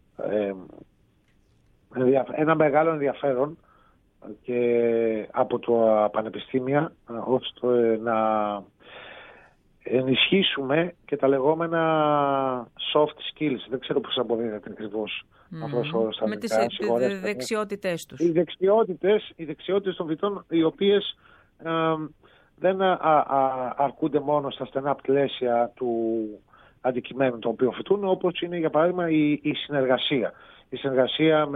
ένα μεγάλο ενδιαφέρον και από τα πανεπιστήμια ώστε να ενισχύσουμε και τα λεγόμενα soft skills. Δεν ξέρω πώς αποδίδεται ακριβώς αυτός ο όρος στα ελληνικά. Με τις δεξιότητες τους. Οι δεξιότητες των φοιτών, οι οποίες δεν αρκούνται μόνο στα στενά πλαίσια του αντικειμένου το οποίο φοιτούν, όπως είναι για παράδειγμα η συνεργασία. Η συνεργασία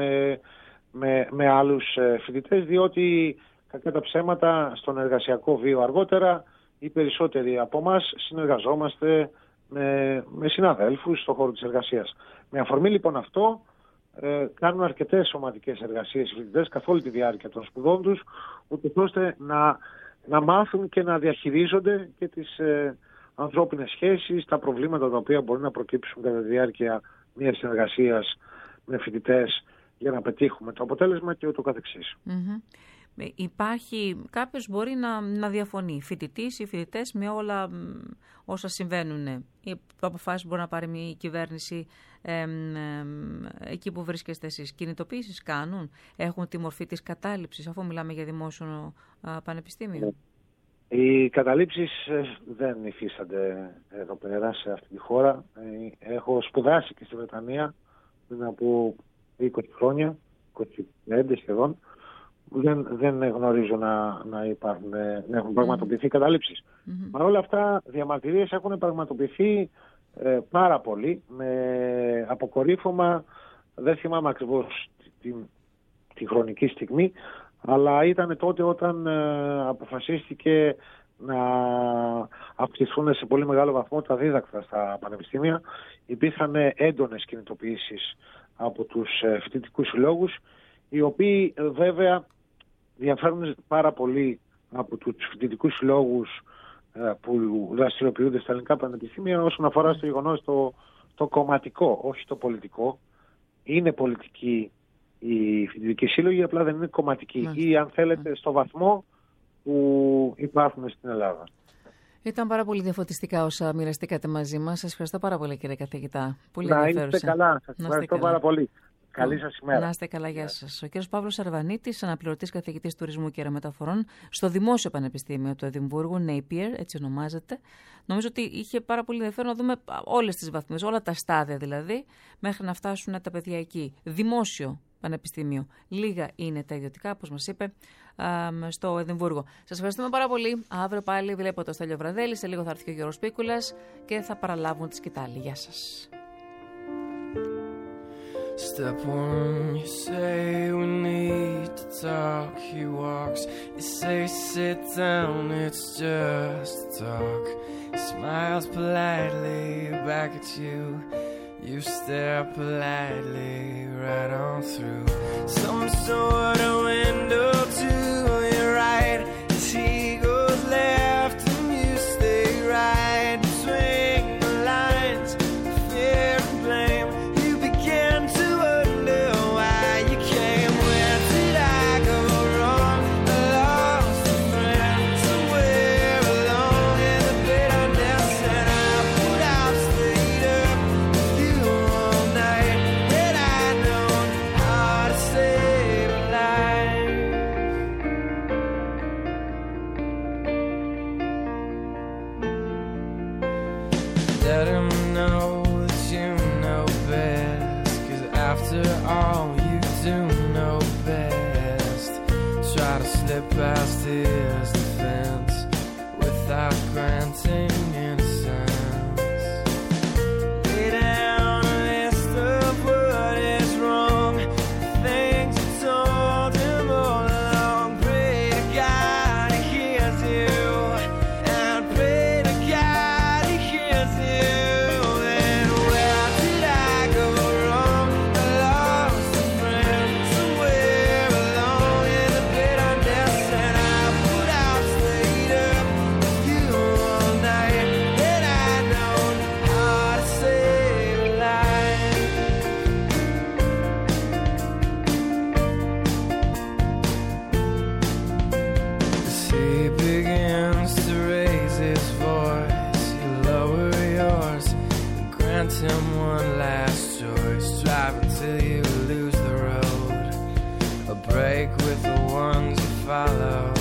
με άλλους φοιτητές, διότι κακά τα ψέματα στον εργασιακό βίο αργότερα οι περισσότεροι από εμάς συνεργαζόμαστε με συναδέλφους στον χώρο της εργασίας. Με αφορμή λοιπόν αυτό κάνουν αρκετές ομαδικές εργασίες οι φοιτητές καθ' όλη τη διάρκεια των σπουδών τους, ούτως ώστε να μάθουν και να διαχειρίζονται και τις ανθρώπινες σχέσεις, τα προβλήματα τα οποία μπορεί να προκύψουν κατά τη διάρκεια μιας συνεργασίας με φοιτητές για να πετύχουμε το αποτέλεσμα και ούτω καθεξής. Υπάρχει κάποιος μπορεί να διαφωνεί, φοιτητής ή φοιτητές, με όλα όσα συμβαίνουν. Οι αποφάσεις μπορεί να πάρει η κυβέρνηση εκεί που βρίσκεστε εσείς. Κινητοποίησεις κάνουν, έχουν τη μορφή της κατάληψης, αφού μιλάμε για δημόσιο πανεπιστήμιο. Οι καταλήψεις δεν υφίστανται εδώ πέρα σε αυτή τη χώρα. Έχω σπουδάσει και στη Βρετανία πριν από 20 χρόνια, 25 σχεδόν. Δεν γνωρίζω να έχουν πραγματοποιηθεί καταλήψεις. Παρ' όλα αυτά, διαμαρτυρίες έχουν πραγματοποιηθεί πάρα πολύ, με αποκορύφωμα, δεν θυμάμαι ακριβώς τη χρονική στιγμή, αλλά ήταν τότε όταν αποφασίστηκε να αυξηθούν σε πολύ μεγάλο βαθμό τα δίδακτρα στα πανεπιστήμια. Υπήρχαν έντονες κινητοποιήσεις από τους φοιτητικούς συλλόγους, οι οποίοι βέβαια διαφέρουν πάρα πολύ από τους φοιτητικούς συλλόγους που δραστηριοποιούνται στα ελληνικά πανεπιστήμια όσον αφορά στο γεγονός το κομματικό, όχι το πολιτικό. Είναι πολιτική οι φοιτητικοί σύλλογοι, απλά δεν είναι κομματικοί ή, αν θέλετε, στο βαθμό που υπάρχουν στην Ελλάδα. Ήταν πάρα πολύ διαφωτιστικά όσα μοιραστήκατε μαζί μας. Σας ευχαριστώ πάρα πολύ, κύριε καθηγητά. Πολύ να είστε καλά. Σας ευχαριστώ πάρα πολύ. Καλή σας ημέρα. Να είστε καλά, γεια σας. Ο κ. Παύλος Αρβανίτης, αναπληρωτής καθηγητής τουρισμού και αερομεταφορών στο Δημόσιο Πανεπιστήμιο του Εδιμβούργου, Napier, έτσι ονομάζεται. Νομίζω ότι είχε πάρα πολύ ενδιαφέρον να δούμε όλες τις βαθμίες, όλα τα στάδια δηλαδή, μέχρι να φτάσουν τα παιδιά εκεί. Δημόσιο Πανεπιστήμιο. Λίγα είναι τα ιδιωτικά, όπως μας είπε, στο Εδιμβούργο. Σας ευχαριστούμε πάρα πολύ. Αύριο πάλι βλέπω το Στέλιο Βραδέλη. Σε λίγο θα έρθει και ο Γιώργος Πίκουλας και θα παραλάβουν τη σκητάλη. Γεια σας. Step one, you say we need to talk. He walks, you say sit down, it's just talk. He smiles politely back at you. You stare politely right on through some sort of window to your right. As he goes left and you stay right between the lines of fear and blame. You begin to wonder why you came. Where did I go wrong? I lost a friend somewhere along in the bitterness, and I would have stayed up with you all night had I known how to save a life. Let him know that you know best, 'cause after all you do know best. Try to slip past his defense without granting innocence. Lay down a list of what is wrong, things you told him all along. Pray to God he hears you, and pray to God he hears you. And where did I go wrong? I lost a friend somewhere along in the bitterness, and I would have stayed up with you all night had I known how to save a life. As he begins to raise his voice, you lower yours and grant him one last choice. Drive until you lose the road, a break with the ones you follow.